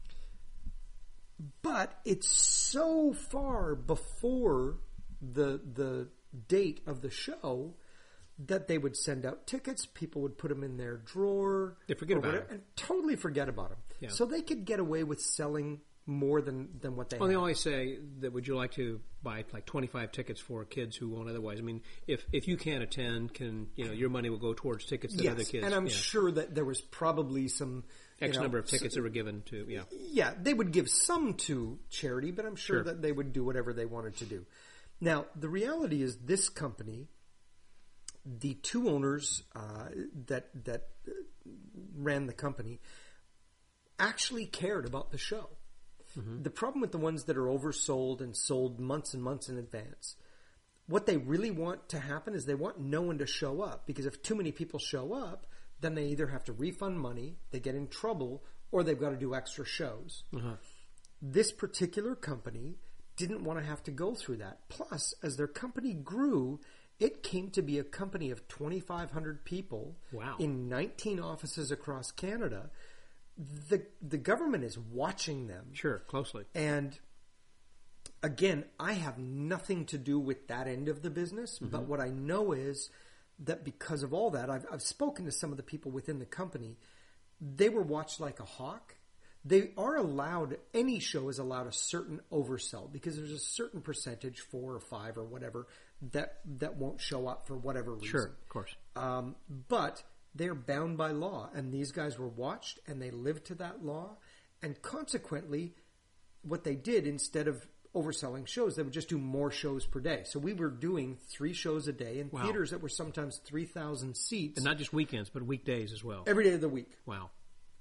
But it's so far before the the date of the show that they would send out tickets. People would put them in their drawer. They forget or about whatever, it. and totally forget about them. Yeah. So they could get away with selling more than, than what they Well, had. they always say that would you like to buy like twenty-five tickets for kids who won't otherwise? I mean, if if you can't attend, can you know your money will go towards tickets that yes, other kids. and I'm yeah. sure that there was probably some you X know, number of tickets s- that were given to yeah. Yeah, they would give some to charity, but I'm sure, Sure. that they would do whatever they wanted to do. Now, the reality is this company, the two owners uh, that that ran the company actually cared about the show. Mm-hmm. The problem with the ones that are oversold and sold months and months in advance, what they really want to happen is they want no one to show up, because if too many people show up, then they either have to refund money, they get in trouble, or they've got to do extra shows. Uh-huh. This particular company didn't want to have to go through that. Plus, as their company grew, it came to be a company of twenty-five hundred people Wow. in nineteen offices across Canada. The the government is watching them. Sure, closely. And again, I have nothing to do with that end of the business, Mm-hmm. but what I know is that because of all that, I've, I've spoken to some of the people within the company. They were watched like a hawk. They are allowed, any show is allowed a certain oversell, because there's a certain percentage, four or five or whatever, that, that won't show up for whatever reason. Sure, of course. Um, but they're bound by law, and these guys were watched, and they lived to that law. And consequently, what they did, instead of overselling shows, they would just do more shows per day. So we were doing three shows a day in Wow. theaters that were sometimes three thousand seats And not just weekends, but weekdays as well. every day of the week. Wow.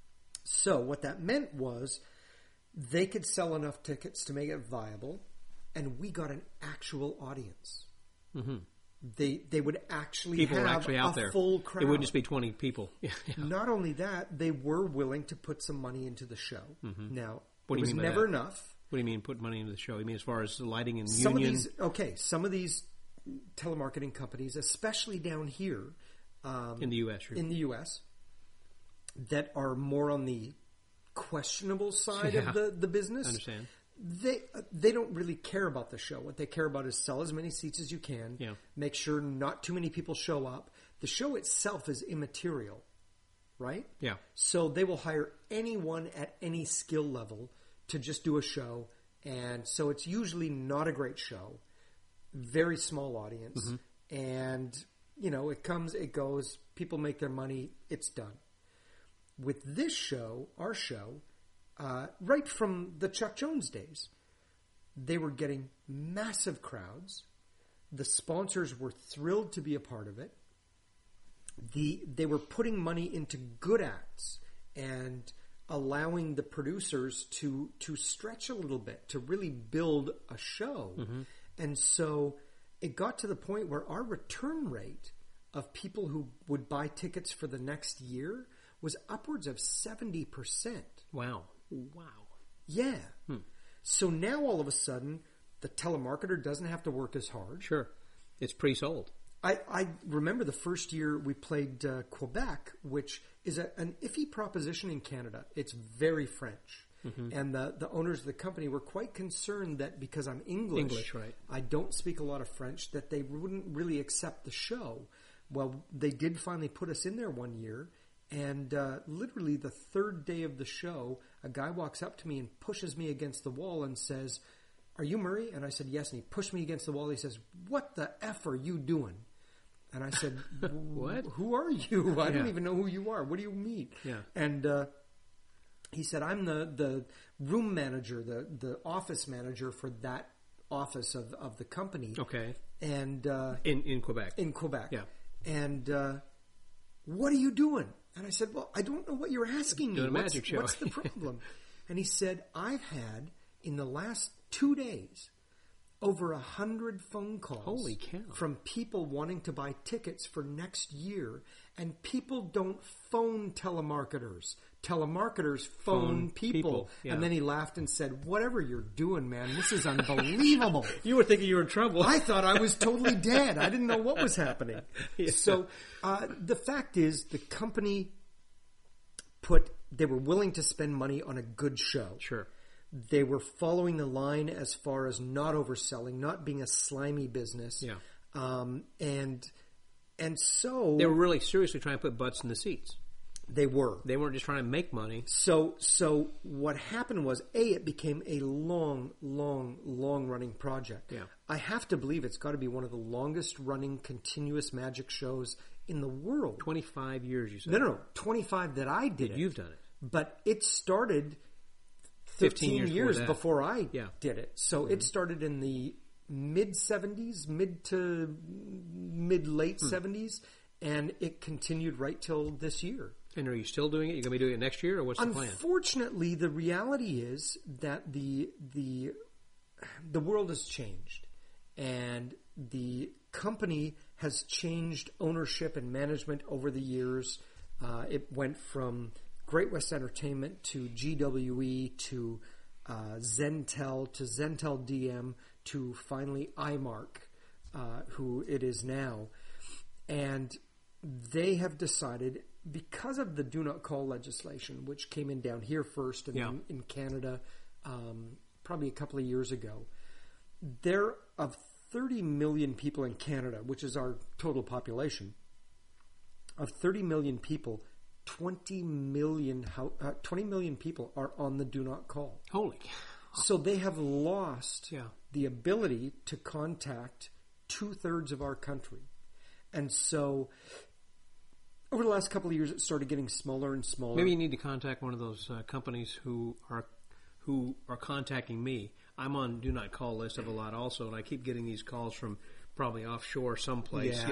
So what that meant was they could sell enough tickets to make it viable, and we got an actual audience. Mm-hmm. They they would actually People have were actually out a there. full crowd. It wouldn't just be twenty people. Yeah. Not only that, they were willing to put some money into the show. Mm-hmm. Now, What do it you was mean by never that? enough. What do you mean put money into the show? You mean as far as the lighting and Some union? of these, okay, some of these telemarketing companies, especially down here um, in the U S, sure. in the U S, that are more on the questionable side Yeah. of the, the business. I understand. they they don't really care about the show. What they care about is sell as many seats as you can. Yeah. Make sure not too many people show up. The show itself is immaterial, right? Yeah. So they will hire anyone at any skill level to just do a show, and so it's usually not a great show. Very small audience, mm-hmm. and you know it comes, it goes. People make their money. It's done. With this show, our show. Uh, right from the Chuck Jones days, they were getting massive crowds. The sponsors were thrilled to be a part of it. The they were putting money into good acts and allowing the producers to to stretch a little bit to really build a show. Mm-hmm. And so it got to the point where our return rate of people who would buy tickets for the next year was upwards of seventy percent. Wow. Wow. Yeah. Hmm. So now all of a sudden, the telemarketer doesn't have to work as hard. Sure. It's pre-sold. I, I remember the first year we played uh, Quebec, which is a, an iffy proposition in Canada. It's very French. Mm-hmm. And the, the owners of the company were quite concerned that because I'm English, English, right. I don't speak a lot of French, that they wouldn't really accept the show. Well, they did finally put us in there one year. And uh, literally the third day of the show, a guy walks up to me and pushes me against the wall and says, "Are you Murray?" And I said, "Yes." And he pushed me against the wall. He says, "What the F are you doing?" And I said, "What? Who are you? I yeah. don't even know who you are. What do you mean?" Yeah. And uh, he said, "I'm the, the room manager, the, the office manager for that office of, of the company." Okay. And uh, in in Quebec. In Quebec. Yeah. And uh, what are you doing? And I said, "Well, I don't know what you're asking me. Doing a what's, magic show. What's the problem?" And he said, "I've had, in the last two days, over a hundred phone calls Holy cow. from people wanting to buy tickets for next year. And people don't phone telemarketers. Telemarketers phone, Phone people." people, yeah. And then he laughed and said, "Whatever you're doing, man, this is unbelievable." You were thinking you were in trouble. I thought I was totally dead. I didn't know what was happening. Yeah. So uh, the fact is, the company put, they were willing to spend money on a good show. Sure. They were following the line as far as not overselling, not being a slimy business. Yeah. Um, and and so they were really seriously trying to put butts in the seats. They were. They weren't just trying to make money. So so what happened was, A, it became a long, long, long-running project. Yeah. I have to believe it's got to be one of the longest-running continuous magic shows in the world. twenty-five years, you said. No, no, no. twenty-five that I did That it. you've done it. But it started fifteen years years before that. before I Yeah. did it. So Mm-hmm. it started in the mid-seventies, mid to mid-late seventies, and it continued right till this year. And are you still doing it? You're going to be doing it next year, or what's the plan? Unfortunately, the reality is that the the the world has changed, and the company has changed ownership and management over the years. Uh, it went from Great West Entertainment to G W E to uh, Zentel to Zentel D M to finally iMark, uh, who it is now, and they have decided, because of the do not call legislation, which came in down here first and Yeah. then in Canada um, probably a couple of years ago, there of thirty million people in Canada, which is our total population, of thirty million people, twenty million, hou- uh, twenty million people are on the do not call. Holy cow. So they have lost Yeah. the ability to contact two-thirds of our country. And so over the last couple of years, it started getting smaller and smaller. Maybe you need to contact one of those uh, companies who are who are contacting me. I'm on do not call list of a lot also, and I keep getting these calls from probably offshore someplace. Yeah. You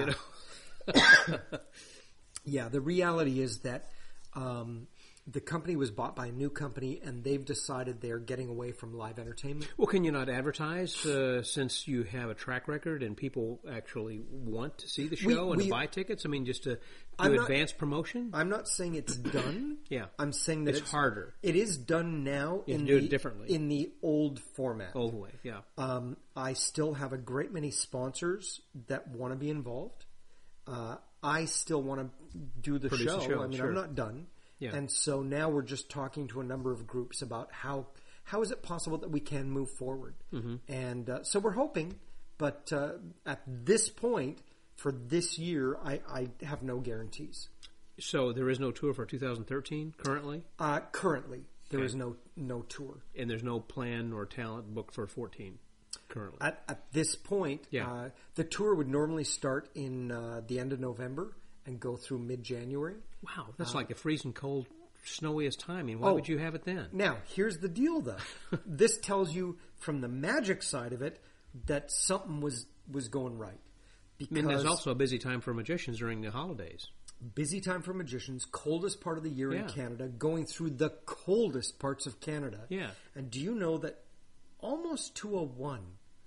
know. Yeah, the reality is that um, the company was bought by a new company, and they've decided they're getting away from live entertainment. Well, can you not advertise uh, since you have a track record and people actually want to see the show We- and we- to buy tickets? I mean, just to do I'm not- advanced promotion? I'm not saying it's done. Yeah. I'm saying that It's it's, harder. It is done now You have in to do the it differently. in the old format. Old way, yeah. Um, I still have a great many sponsors that want to be involved. Uh, I still want to do the Produce show. the show, I mean, sure. I'm not done. Yeah. And so now we're just talking to a number of groups about how how is it possible that we can move forward? Mm-hmm. And uh, so we're hoping, but uh, at this point, for this year, I, I have no guarantees. So there is no tour for two thousand thirteen currently? Uh, currently, there Okay. is no no tour. And there's no plan or talent booked for fourteen currently? At, at this point, Yeah. uh, the tour would normally start in uh, the end of November and go through mid-January. Wow, that's like the freezing cold, snowiest time. I mean, why Oh. would you have it then? Now, here's the deal, though. This tells you from the magic side of it that something was, was going right. I Because mean, there's also a busy time for magicians during the holidays. busy time for magicians, coldest part of the year in Yeah. Canada, going through the coldest parts of Canada. Yeah. And do you know that almost to a one,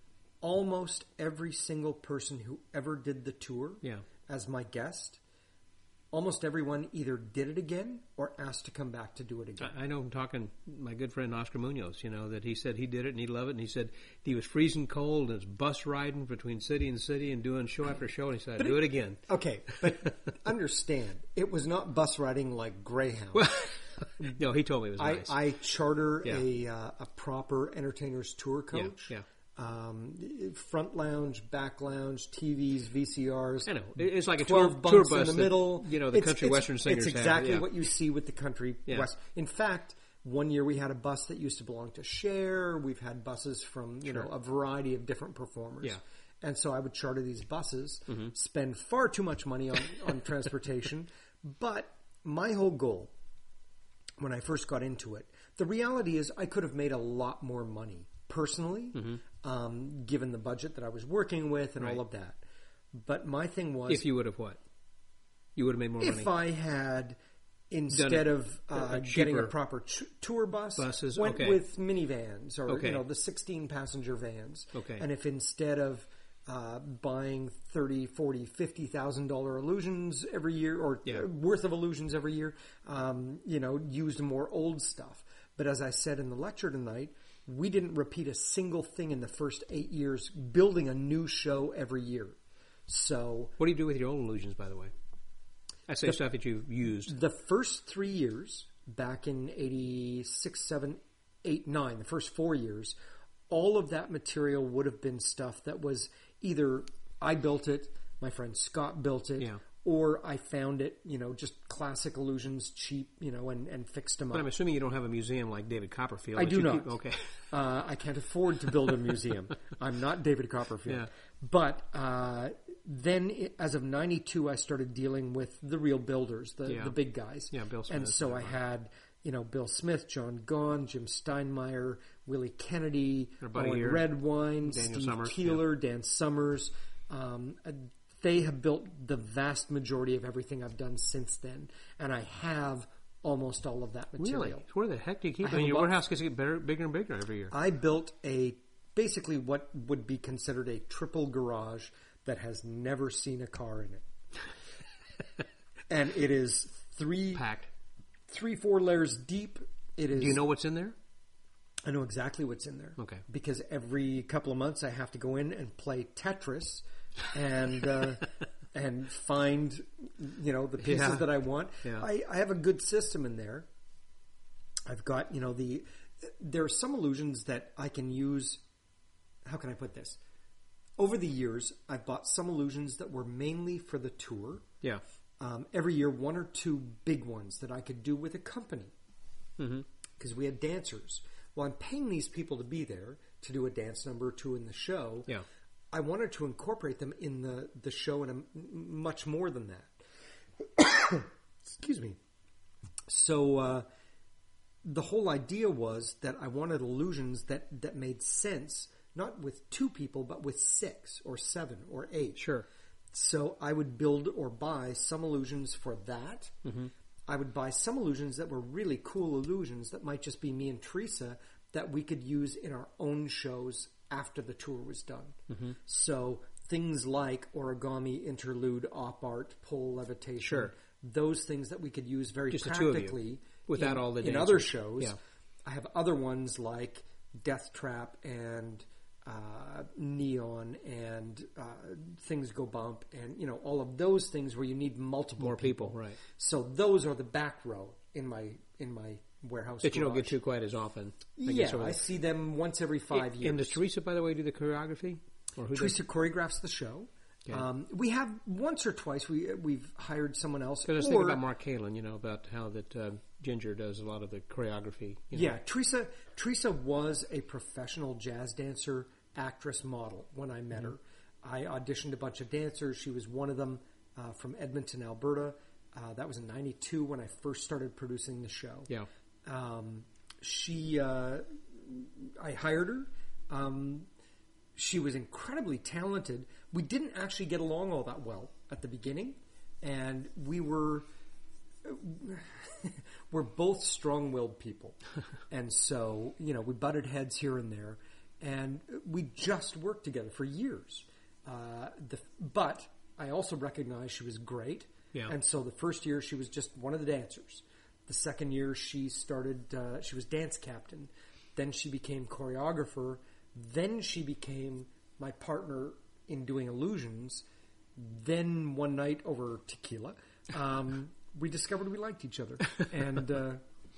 almost every single person who ever did the tour Yeah. as my guest, almost everyone either did it again or asked to come back to do it again. I I know I'm talking my good friend Oscar Munoz, you know, that he said he did it and he loved it, and he said he was freezing cold and was bus riding between city and city and doing show after show, and he said, I'd do it again. Okay, but understand, it was not bus riding like Greyhound. No, he told me it was I, nice. I charter Yeah. a uh, a proper entertainer's tour yeah, coach. yeah. Um, front lounge, back lounge, T Vs, V C Rs. I know. It- It's like a twelve tour, tour bunks bus in the that, middle. you know, the It's- country it's- western singers It's have. exactly Yeah. what you see with the country Yeah. west. In fact, one year we had a bus that used to belong to Cher. We've had buses from you know Sure. a variety of different performers. Yeah. And so I would charter these buses, Mm-hmm. spend far too much money on, on transportation. But my whole goal when I first got into it, the reality is I could have made a lot more money personally, um, given the budget that I was working with and Mm-hmm. Right. all of that. But my thing was, If you would have what? You would have made more if money. I had, instead of a uh, cheaper- getting a proper ch- tour bus, Buses, went okay. with minivans or Okay. you know the sixteen passenger vans. Okay. And if instead of uh, buying thirty, forty, fifty thousand dollar illusions every year or Yeah. uh, worth of illusions every year, um, you know, used more old stuff. But as I said in the lecture tonight, we didn't repeat a single thing in the first eight years, building a new show every year. So What do you do with your old illusions, by the way? I say stuff that you've used. the first three years, back in eighty-six, seven, eight, nine, the first four years, all of that material would have been stuff that was either I built it, my friend Scott built it, Yeah. or I found it, you know, just classic illusions, cheap, you know, and, and fixed them But up. I'm assuming you don't have a museum like David Copperfield. I that do you not. keep- okay. Uh, I can't afford to build a museum. I'm not David Copperfield. Yeah. But uh, then, it, as of ninety-two, I started dealing with the real builders, the, Yeah. the big guys. Yeah, Bill And Smith, so I yeah. had, you know, Bill Smith, John Gahn, Jim Steinmeier, Willie Kennedy, Our buddy Owen here, Redwine, Daniel Steve Summers, Keeler, Dan Summers. Um, uh, they have built the vast majority of everything I've done since then. And I have almost all of that material. Really? Where the heck do you keep I it? have And your about- warehouse gets to get better, bigger and bigger every year. I built a basically what would be considered a triple garage that has never seen a car in it, and it is three, Packed. three, four layers deep. It is. Do you know what's in there? I know exactly what's in there. Okay. Because every couple of months I have to go in and play Tetris, and uh, and find you know the pieces Yeah. that I want. Yeah. I, I have a good system in there. I've got you know the there are some illusions that I can use. How can I put this? Over the years, I've bought some illusions that were mainly for the tour. Yeah. Um, every year, one or two big ones that I could do with a company Mm-hmm. because we had dancers. Well, I'm paying these people to be there to do a dance number or two in the show. Yeah. I wanted to incorporate them in the, the show and much more than that. Excuse me. So uh, the whole idea was that I wanted illusions that, that made sense, not with two people, but with six or seven or eight. Sure. So I would build or buy some illusions for that. Mm-hmm. I would buy some illusions that were really cool illusions that might just be me and Teresa that we could use in our own shows after the tour was done. Mm-hmm. So things like origami, interlude, op art, pole levitation. Sure. Those things that we could use very Just the two of you, practically without in, all the in other dancers. shows. Yeah. I have other ones like Death Trap and uh, Neon and uh, Things Go Bump and you know all of those things where you need multiple More people, right. So those are the back row in my in my warehouse. That you don't garage. get to quite as often. I Yeah, guess, over I there. see them once every five years. And does Teresa, by the way, do the choreography? Or who Teresa choreographs the show. Okay. Um, we have once or twice we we've hired someone else. Because I was or, thinking about Mark Kalin, you know, about how that uh, Ginger does a lot of the choreography. You know. Yeah, Teresa Teresa was a professional jazz dancer, actress, model when I met her. I auditioned a bunch of dancers. She was one of them uh, from Edmonton, Alberta. Uh, that was in ninety-two when I first started producing the show. Yeah. Um, she, uh, I hired her. Um, she was incredibly talented. We didn't actually get along all that well at the beginning, and we were we're both strong-willed people, and so you know we butted heads here and there, and we just worked together for years. Uh, the, but I also recognized she was great, Yeah. and so the first year she was just one of the dancers. The second year she started, uh, she was dance captain. Then she became choreographer. Then she became my partner in doing illusions. Then one night over tequila, um, we discovered we liked each other, and uh,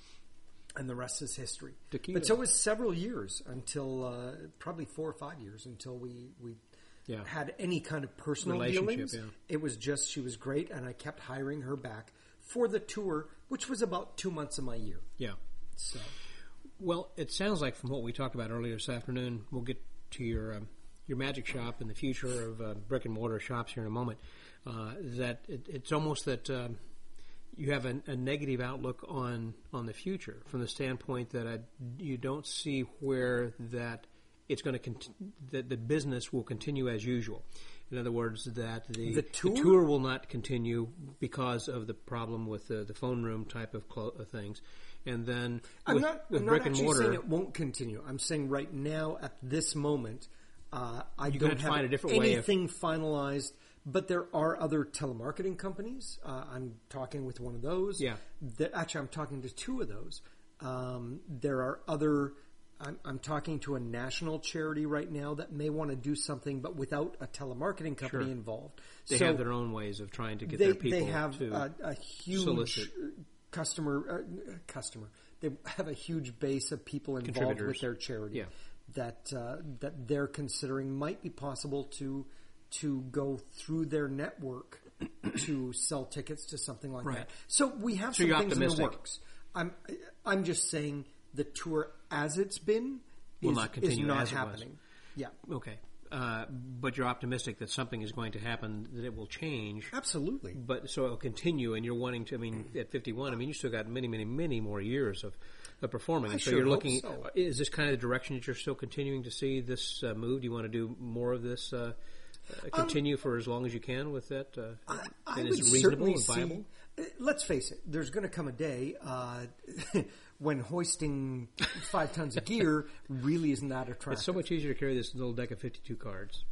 and the rest is history. Tequila. But so it was several years until uh, probably four or five years until we we Yeah. had any kind of personal Relationship, dealings. yeah. It was just she was great, and I kept hiring her back for the tour, which was about two months of my year. Yeah. So Well, it sounds like from what we talked about earlier this afternoon, we'll get to your um, your magic shop and the future of uh, brick and mortar shops here in a moment. Uh, that it, it's almost that um, you have a, a negative outlook on on the future from the standpoint that I, you don't see where that it's going to cont- that the business will continue as usual. In other words, that the, The tour? the tour will not continue because of the problem with the, the phone room type of clo- of things. And then I'm with, not, with I'm brick not and actually mortar, saying it won't continue. I'm saying right now, at this moment, uh, I You're don't gonna have find a different way of- anything finalized. But there are other telemarketing companies. Uh, I'm talking with one of those. Yeah. That, actually, I'm talking to two of those. Um, there are other. I'm, I'm talking to a national charity right now that may want to do something, but without a telemarketing company Sure. involved. they So have their own ways of trying to get they, their people they have to a, a huge solicit. customer uh, customer. They have a huge base of people involved Contributors. with their charity Yeah. that uh, that they're considering might be possible to to go through their network to sell tickets to something like Right. that. So we have So some you're things in the optimistic. works. I'm I'm just saying the tour as it's been Will is, not is continue not as it was. happening. Yeah, Okay. Uh, but you're optimistic that something is going to happen, that it will change. absolutely. But so it'll continue, and you're wanting to. I mean, at fifty-one, I mean, you still got many, many, many more years of, of performing. I And so sure you're hope looking. so. Is this kind of the direction that you're still continuing to see this uh, move? Do you want to do more of this? Uh, uh, continue for as long as you can with that, uh, I, I and would is reasonable certainly and viable? see. uh, Let's face it. There's going to come a day uh, when hoisting five tons of gear really isn't that attractive. It's so much easier to carry this little deck of fifty-two cards.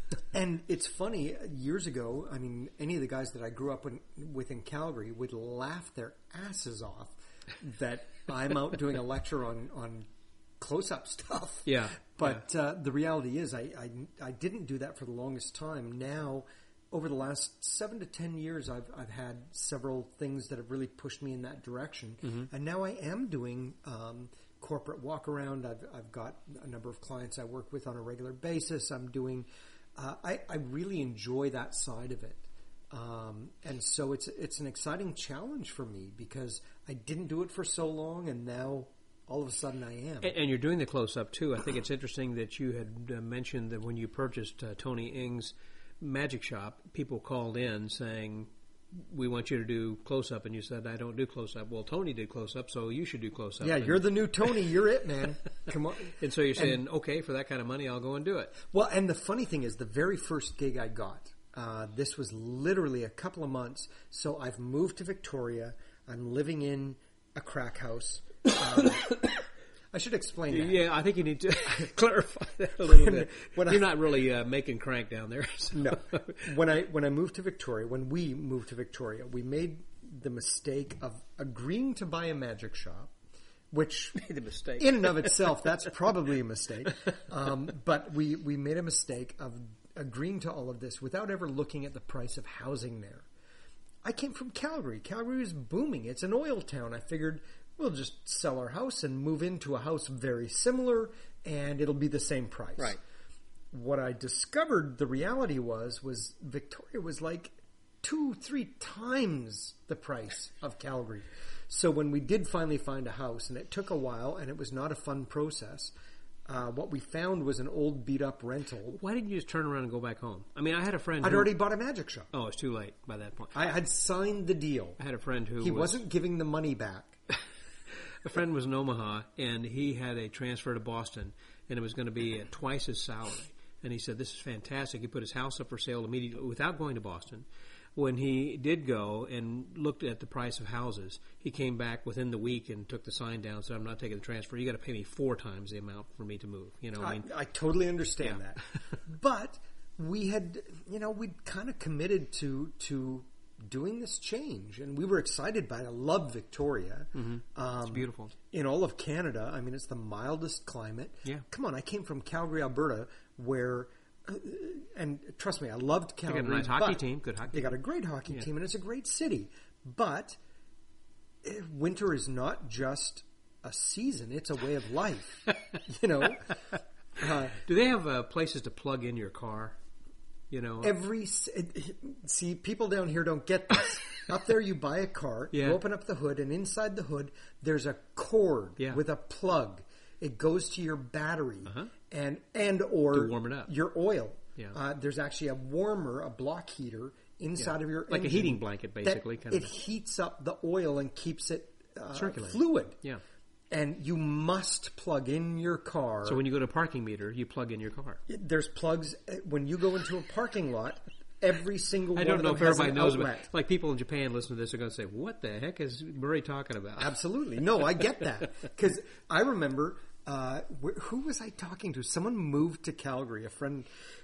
And it's funny. Years ago, I mean, any of the guys that I grew up in, with in Calgary would laugh their asses off that I'm out doing a lecture on on close-up stuff. Yeah, But uh, the reality is, I, I, I didn't do that for the longest time. Now, over the last seven to ten years, I've I've had several things that have really pushed me in that direction, Mm-hmm. and now I am doing um, corporate walk around. I've I've got a number of clients I work with on a regular basis. I'm doing. Uh, I I really enjoy that side of it. Um, and so it's it's an exciting challenge for me because I didn't do it for so long, and now all of a sudden I am. And, and you're doing the close-up, too. I think it's interesting that you had uh, mentioned that when you purchased uh, Tony Ng's Magic Shop, people called in saying, we want you to do close-up, and you said, I don't do close-up. Well, Tony did close-up, so you should do close-up. Yeah, and, you're the new Tony. You're it, man. Come on. And so you're saying, okay, for that kind of money, I'll go and do it. Well, and the funny thing is, the very first gig I got, uh, this was literally a couple of months. So I've moved to Victoria. I'm living in a crack house. Um, I should explain that. Yeah, I think you need to clarify that a little bit. when I- You're not really uh, making crank down there. So. No. When I when I moved to Victoria, when we moved to Victoria, we made the mistake of agreeing to buy a magic shop, which Made the mistake. in and of itself, that's probably a mistake. Um, but we, we made a mistake of agreeing to all of this without ever looking at the price of housing there. I came from Calgary. Calgary is booming. It's an oil town. I figured, we'll just sell our house and move into a house very similar, and it'll be the same price. Right. What I discovered the reality was, was Victoria was like two, three times the price of Calgary. So when we did finally find a house, and it took a while, and it was not a fun process, uh, what we found was an old beat-up rental. Why didn't you just turn around and go back home? I mean, I had a friend I'd who... already bought a magic shop. Oh, it's too late by that point. I had signed the deal. I had a friend who He was... wasn't giving the money back. A friend was in Omaha, and he had a transfer to Boston, and it was going to be at twice his salary. And he said, this is fantastic. He put his house up for sale immediately without going to Boston. When he did go and looked at the price of houses, he came back within the week and took the sign down and said, I'm not taking the transfer. You got to pay me four times the amount for me to move. You know, I, I mean, I totally understand Yeah. that. But we had, you know, we'd kind of committed to to doing this change, and we were excited by it. I love Victoria. Mm-hmm. Um, it's beautiful. In all of Canada, I mean, it's the mildest climate. Yeah. Come on, I came from Calgary, Alberta, where, uh, and trust me, I loved They Calgary. got a nice hockey but team, good hockey They team. got a great hockey Yeah. team, and it's a great city. But eh, winter is not just a season; it's a way of life. You know. Uh, Do they have uh, places to plug in your car? You know, Every see, people down here don't get this. Up there, you buy a car, Yeah. you open up the hood, and inside the hood, there's a cord Yeah. with a plug. It goes to your battery Uh-huh. and and or To warm it up. your oil. Yeah. Uh, there's actually a warmer, a block heater inside Yeah. of your Like a engine heating blanket, that basically, kind it of. heats up the oil and keeps it uh, Circulating. fluid. yeah. And you must plug in your car. So when you go to a parking meter, you plug in your car. There's plugs uh, when you go into a parking lot. Every single I one don't of know them if has everybody an knows outlet. about it. Like people in Japan listen to this are going to say, what the heck is Murray talking about? Absolutely. No, I get that. Because I remember, uh, wh- who was I talking to? Someone moved to Calgary, a friend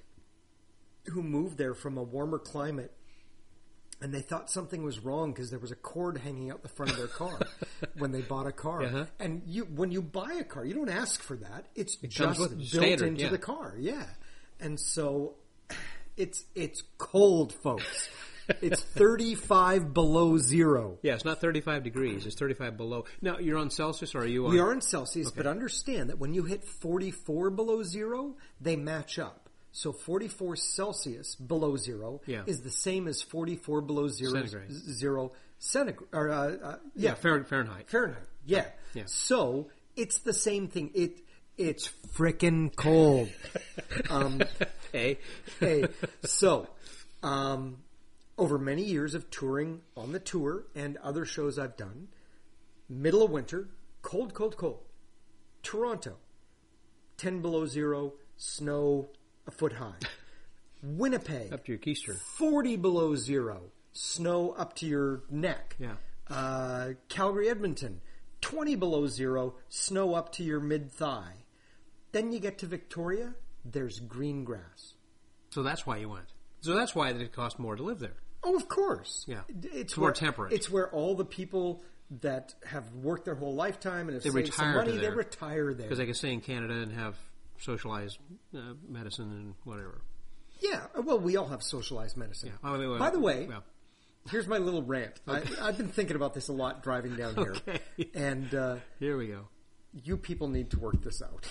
who moved there from a warmer climate. And they thought something was wrong because there was a cord hanging out the front of their car when they bought a car. Uh-huh. And you, when you buy a car, you don't ask for that. It's comes just with it. built Standard, into yeah. the car. Yeah. And so it's it's cold, folks. It's thirty-five below zero. Yeah, it's not thirty-five degrees. It's thirty-five below. Now, you're on Celsius or are you on? We are in Celsius, but understand that when you hit forty-four below zero, they match up. So forty-four Celsius below zero Yeah. is the same as forty-four below zero, Centigrade. z- zero centigrade. Or, uh, uh, Yeah, yeah, Fahren- Fahrenheit. Fahrenheit. Yeah. Yeah. So it's the same thing. It it's frickin' cold. um, Hey. hey, so um, over many years of touring on the tour and other shows I've done, middle of winter, cold, cold, cold. Toronto, ten below zero, snow a foot high. Winnipeg, Up to your keister. forty below zero, snow up to your neck. Yeah. Uh, Calgary, Edmonton, twenty below zero, snow up to your mid thigh. Then you get to Victoria, there's green grass. So that's why you went. So that's why it cost more to live there. Oh, of course. Yeah. It's It's more where, temperate. It's where all the people that have worked their whole lifetime and have They saved some retire to money, they there. retire there. Because they can stay in Canada and have socialized uh, medicine and whatever. Yeah, well, we all have socialized medicine. Yeah. Oh, well, By the way, well, here's my little rant. I, I've been thinking about this a lot driving down here. Okay. And uh, here we go. you people need to work this out.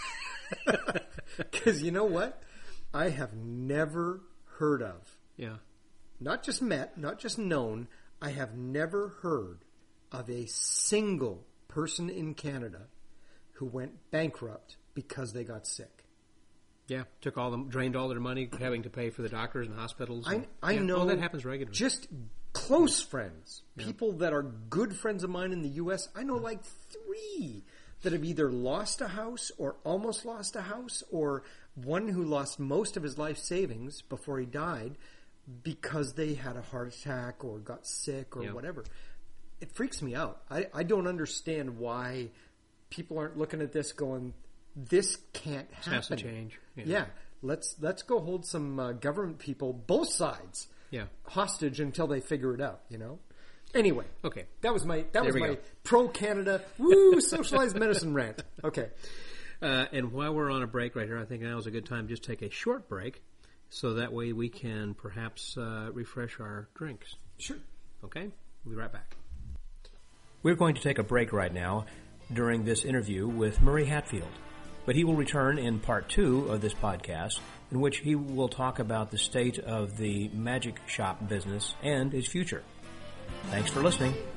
Because you know what? I have never heard of, Yeah. not just met, not just known, I have never heard of a single person in Canada who went bankrupt because they got sick. Yeah. Took all them, drained all their money, having to pay for the doctors and hospitals. I, and- I yeah, know all that happens regularly. just close friends, people that are good friends of mine in the U S. I know like three that have either lost a house or almost lost a house, or one who lost most of his life savings before he died because they had a heart attack or got sick or Yeah. whatever. It freaks me out. I, I don't understand why people aren't looking at this going, this can't happen. has to change. Yeah. Yeah. Let's let's go hold some uh, government people, both sides, Yeah. hostage until they figure it out. You know. Anyway, Okay. that was my that There was we my go. pro Canada woo socialized medicine rant. Okay. Uh, and while we're on a break right here, I think now is a good time to just take a short break so that way we can perhaps uh, refresh our drinks. Sure. Okay? We'll be right back. We're going to take a break right now during this interview with Murray Hatfield, but he will return in part two of this podcast, in which he will talk about the state of the magic shop business and its future. Thanks for listening.